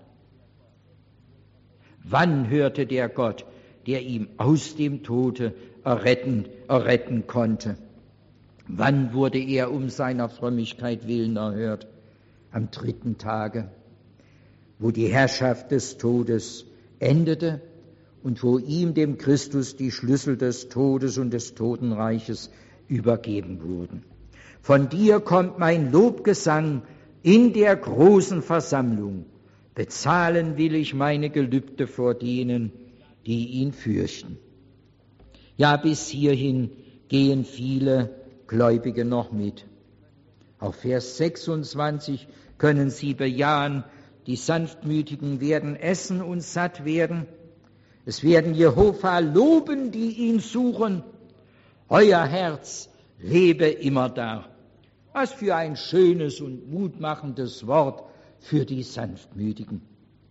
Wann hörte der Gott, der ihm aus dem Tode erretten, erretten konnte? Wann wurde er um seiner Frömmigkeit willen erhört? Am dritten Tage, wo die Herrschaft des Todes endete und wo ihm, dem Christus, die Schlüssel des Todes und des Totenreiches übergeben wurden. Von dir kommt mein Lobgesang in der großen Versammlung. Bezahlen will ich meine Gelübde vor denen, die ihn fürchten. Ja, bis hierhin gehen viele Gläubige noch mit. Auf Vers sechsundzwanzig können sie bejahen, die Sanftmütigen werden essen und satt werden. Es werden Jehova loben, die ihn suchen. Euer Herz lebe immer da. Was für ein schönes und mutmachendes Wort für die Sanftmütigen.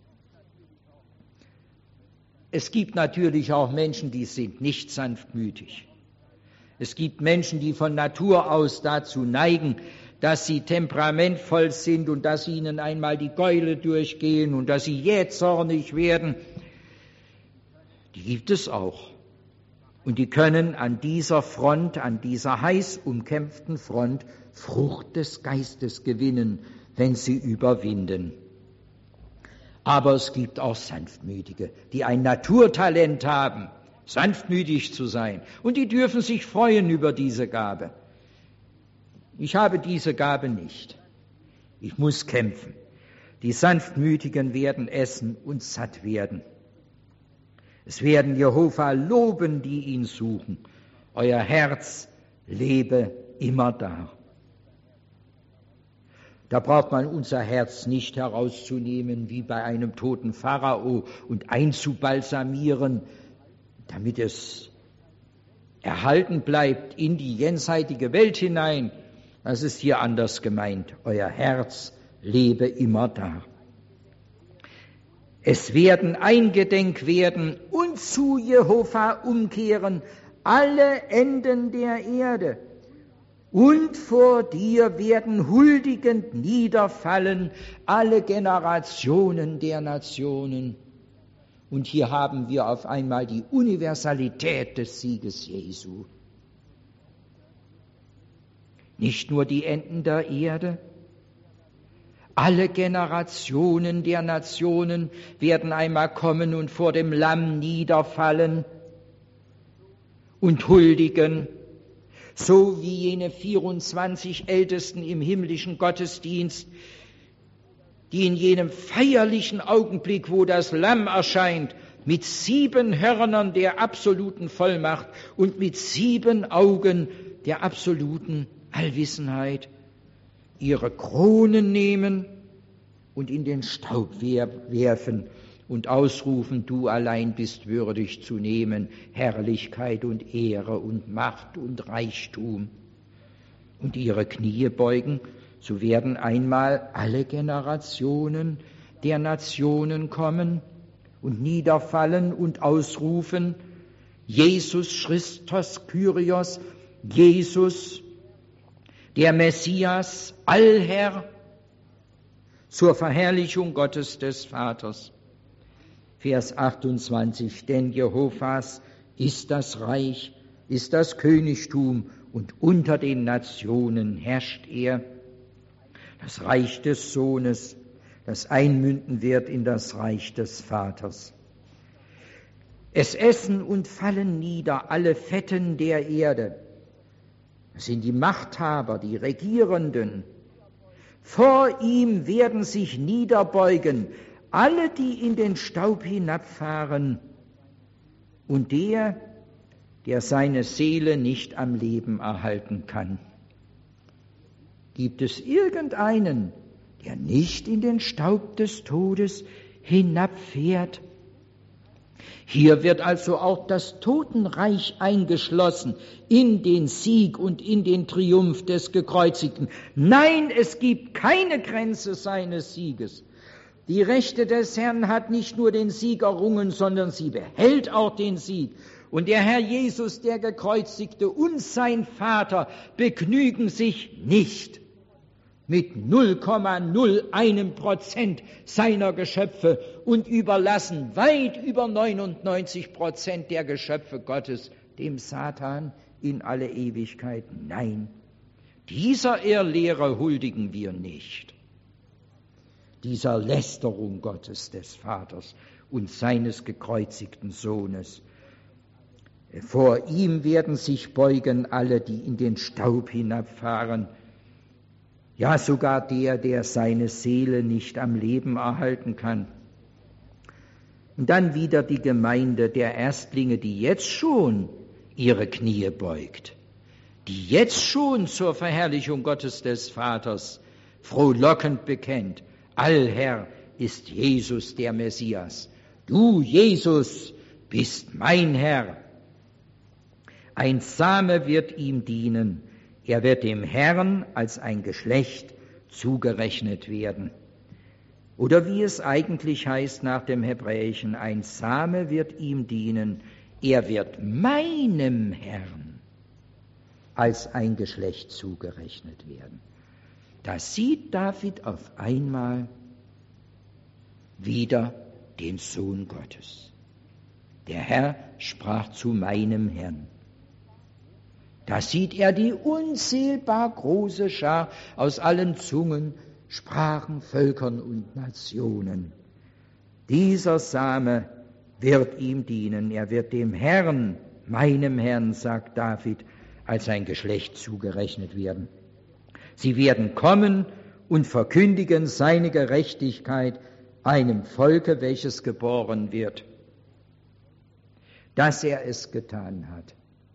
Es gibt natürlich auch Menschen, die sind nicht sanftmütig. Es gibt Menschen, die von Natur aus dazu neigen, dass sie temperamentvoll sind und dass ihnen einmal die Gäule durchgehen und dass sie jähzornig werden. Die gibt es auch. Und die können an dieser Front, an dieser heiß umkämpften Front Frucht des Geistes gewinnen, wenn sie überwinden. Aber es gibt auch Sanftmütige, die ein Naturtalent haben, sanftmütig zu sein. Und die dürfen sich freuen über diese Gabe. Ich habe diese Gabe nicht. Ich muss kämpfen. Die Sanftmütigen werden essen und satt werden. Es werden Jehova loben, die ihn suchen. Euer Herz lebe immer da. Da braucht man unser Herz nicht herauszunehmen wie bei einem toten Pharao und einzubalsamieren, damit es erhalten bleibt in die jenseitige Welt hinein. Das ist hier anders gemeint. Euer Herz lebe immer da. Es werden eingedenk werden und zu Jehova umkehren alle Enden der Erde. Und vor dir werden huldigend niederfallen alle Generationen der Nationen. Und hier haben wir auf einmal die Universalität des Sieges Jesu. Nicht nur die Enden der Erde, alle Generationen der Nationen werden einmal kommen und vor dem Lamm niederfallen. und huldigen, so wie jene vierundzwanzig Ältesten im himmlischen Gottesdienst, die in jenem feierlichen Augenblick, wo das Lamm erscheint, mit sieben Hörnern der absoluten Vollmacht und mit sieben Augen der absoluten Allwissenheit ihre Kronen nehmen und in den Staub werfen und ausrufen, du allein bist würdig zu nehmen, Herrlichkeit und Ehre und Macht und Reichtum, und ihre Knie beugen, so werden einmal alle Generationen der Nationen kommen und niederfallen und ausrufen, Jesus Christos Kyrios, Jesus, der Messias, Allherr, zur Verherrlichung Gottes des Vaters. Vers achtundzwanzig, denn Jehovas ist das Reich, ist das Königtum, und unter den Nationen herrscht er, das Reich des Sohnes, das einmünden wird in das Reich des Vaters. Es essen und fallen nieder alle Fetten der Erde. Das sind die Machthaber, die Regierenden. Vor ihm werden sich niederbeugen alle, die in den Staub hinabfahren, und der, der seine Seele nicht am Leben erhalten kann. Gibt es irgendeinen, der nicht in den Staub des Todes hinabfährt? Hier wird also auch das Totenreich eingeschlossen in den Sieg und in den Triumph des Gekreuzigten. Nein, es gibt keine Grenze seines Sieges. Die Rechte des Herrn hat nicht nur den Sieg errungen, sondern sie behält auch den Sieg. Und der Herr Jesus, der Gekreuzigte, und sein Vater begnügen sich nicht mit null Komma null eins Prozent seiner Geschöpfe und überlassen weit über neunundneunzig Prozent der Geschöpfe Gottes dem Satan in alle Ewigkeit. Nein, dieser Irrlehre huldigen wir nicht, dieser Lästerung Gottes des Vaters und seines gekreuzigten Sohnes. Vor ihm werden sich beugen alle, die in den Staub hinabfahren, ja sogar der, der seine Seele nicht am Leben erhalten kann. Und dann wieder die Gemeinde der Erstlinge, die jetzt schon ihre Knie beugt, die jetzt schon zur Verherrlichung Gottes des Vaters frohlockend bekennt, Allherr ist Jesus der Messias. Du, Jesus, bist mein Herr. Ein Same wird ihm dienen. Er wird dem Herrn als ein Geschlecht zugerechnet werden. Oder wie es eigentlich heißt nach dem Hebräischen, ein Same wird ihm dienen. Er wird meinem Herrn als ein Geschlecht zugerechnet werden. Da sieht David auf einmal wieder den Sohn Gottes. Der Herr sprach zu meinem Herrn. Da sieht er die unzählbar große Schar aus allen Zungen, Sprachen, Völkern und Nationen. Dieser Same wird ihm dienen. Er wird dem Herrn, meinem Herrn, sagt David, als ein Geschlecht zugerechnet werden. Sie werden kommen und verkündigen seine Gerechtigkeit einem Volke, welches geboren wird, dass er es getan hat.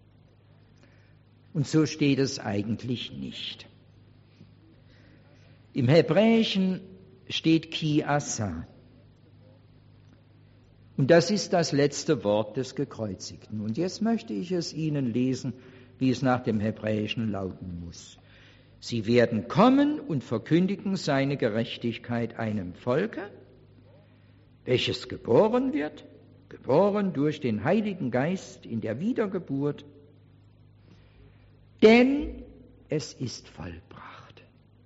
Und so steht es eigentlich nicht. Im Hebräischen steht Ki Asa. Und das ist das letzte Wort des Gekreuzigten. Und jetzt möchte ich es Ihnen lesen, wie es nach dem Hebräischen lauten muss. Sie werden kommen und verkündigen seine Gerechtigkeit einem Volke, welches geboren wird, geboren durch den Heiligen Geist in der Wiedergeburt, denn es ist vollbracht.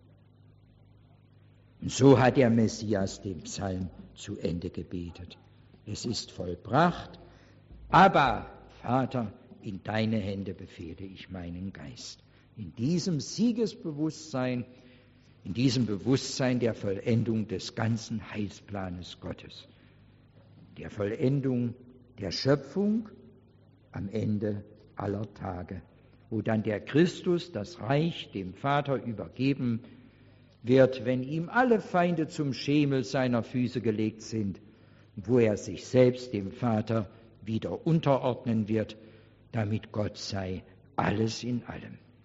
Und so hat der Messias den Psalm zu Ende gebetet. Es ist vollbracht, aber Vater, in deine Hände befehle ich meinen Geist. In diesem Siegesbewusstsein, in diesem Bewusstsein der Vollendung des ganzen Heilsplanes Gottes, der Vollendung der Schöpfung, am Ende aller Tage, wo dann der Christus das Reich dem Vater übergeben wird, wenn ihm alle Feinde zum Schemel seiner Füße gelegt sind, wo er sich selbst dem Vater wieder unterordnen wird, damit Gott sei alles in allem.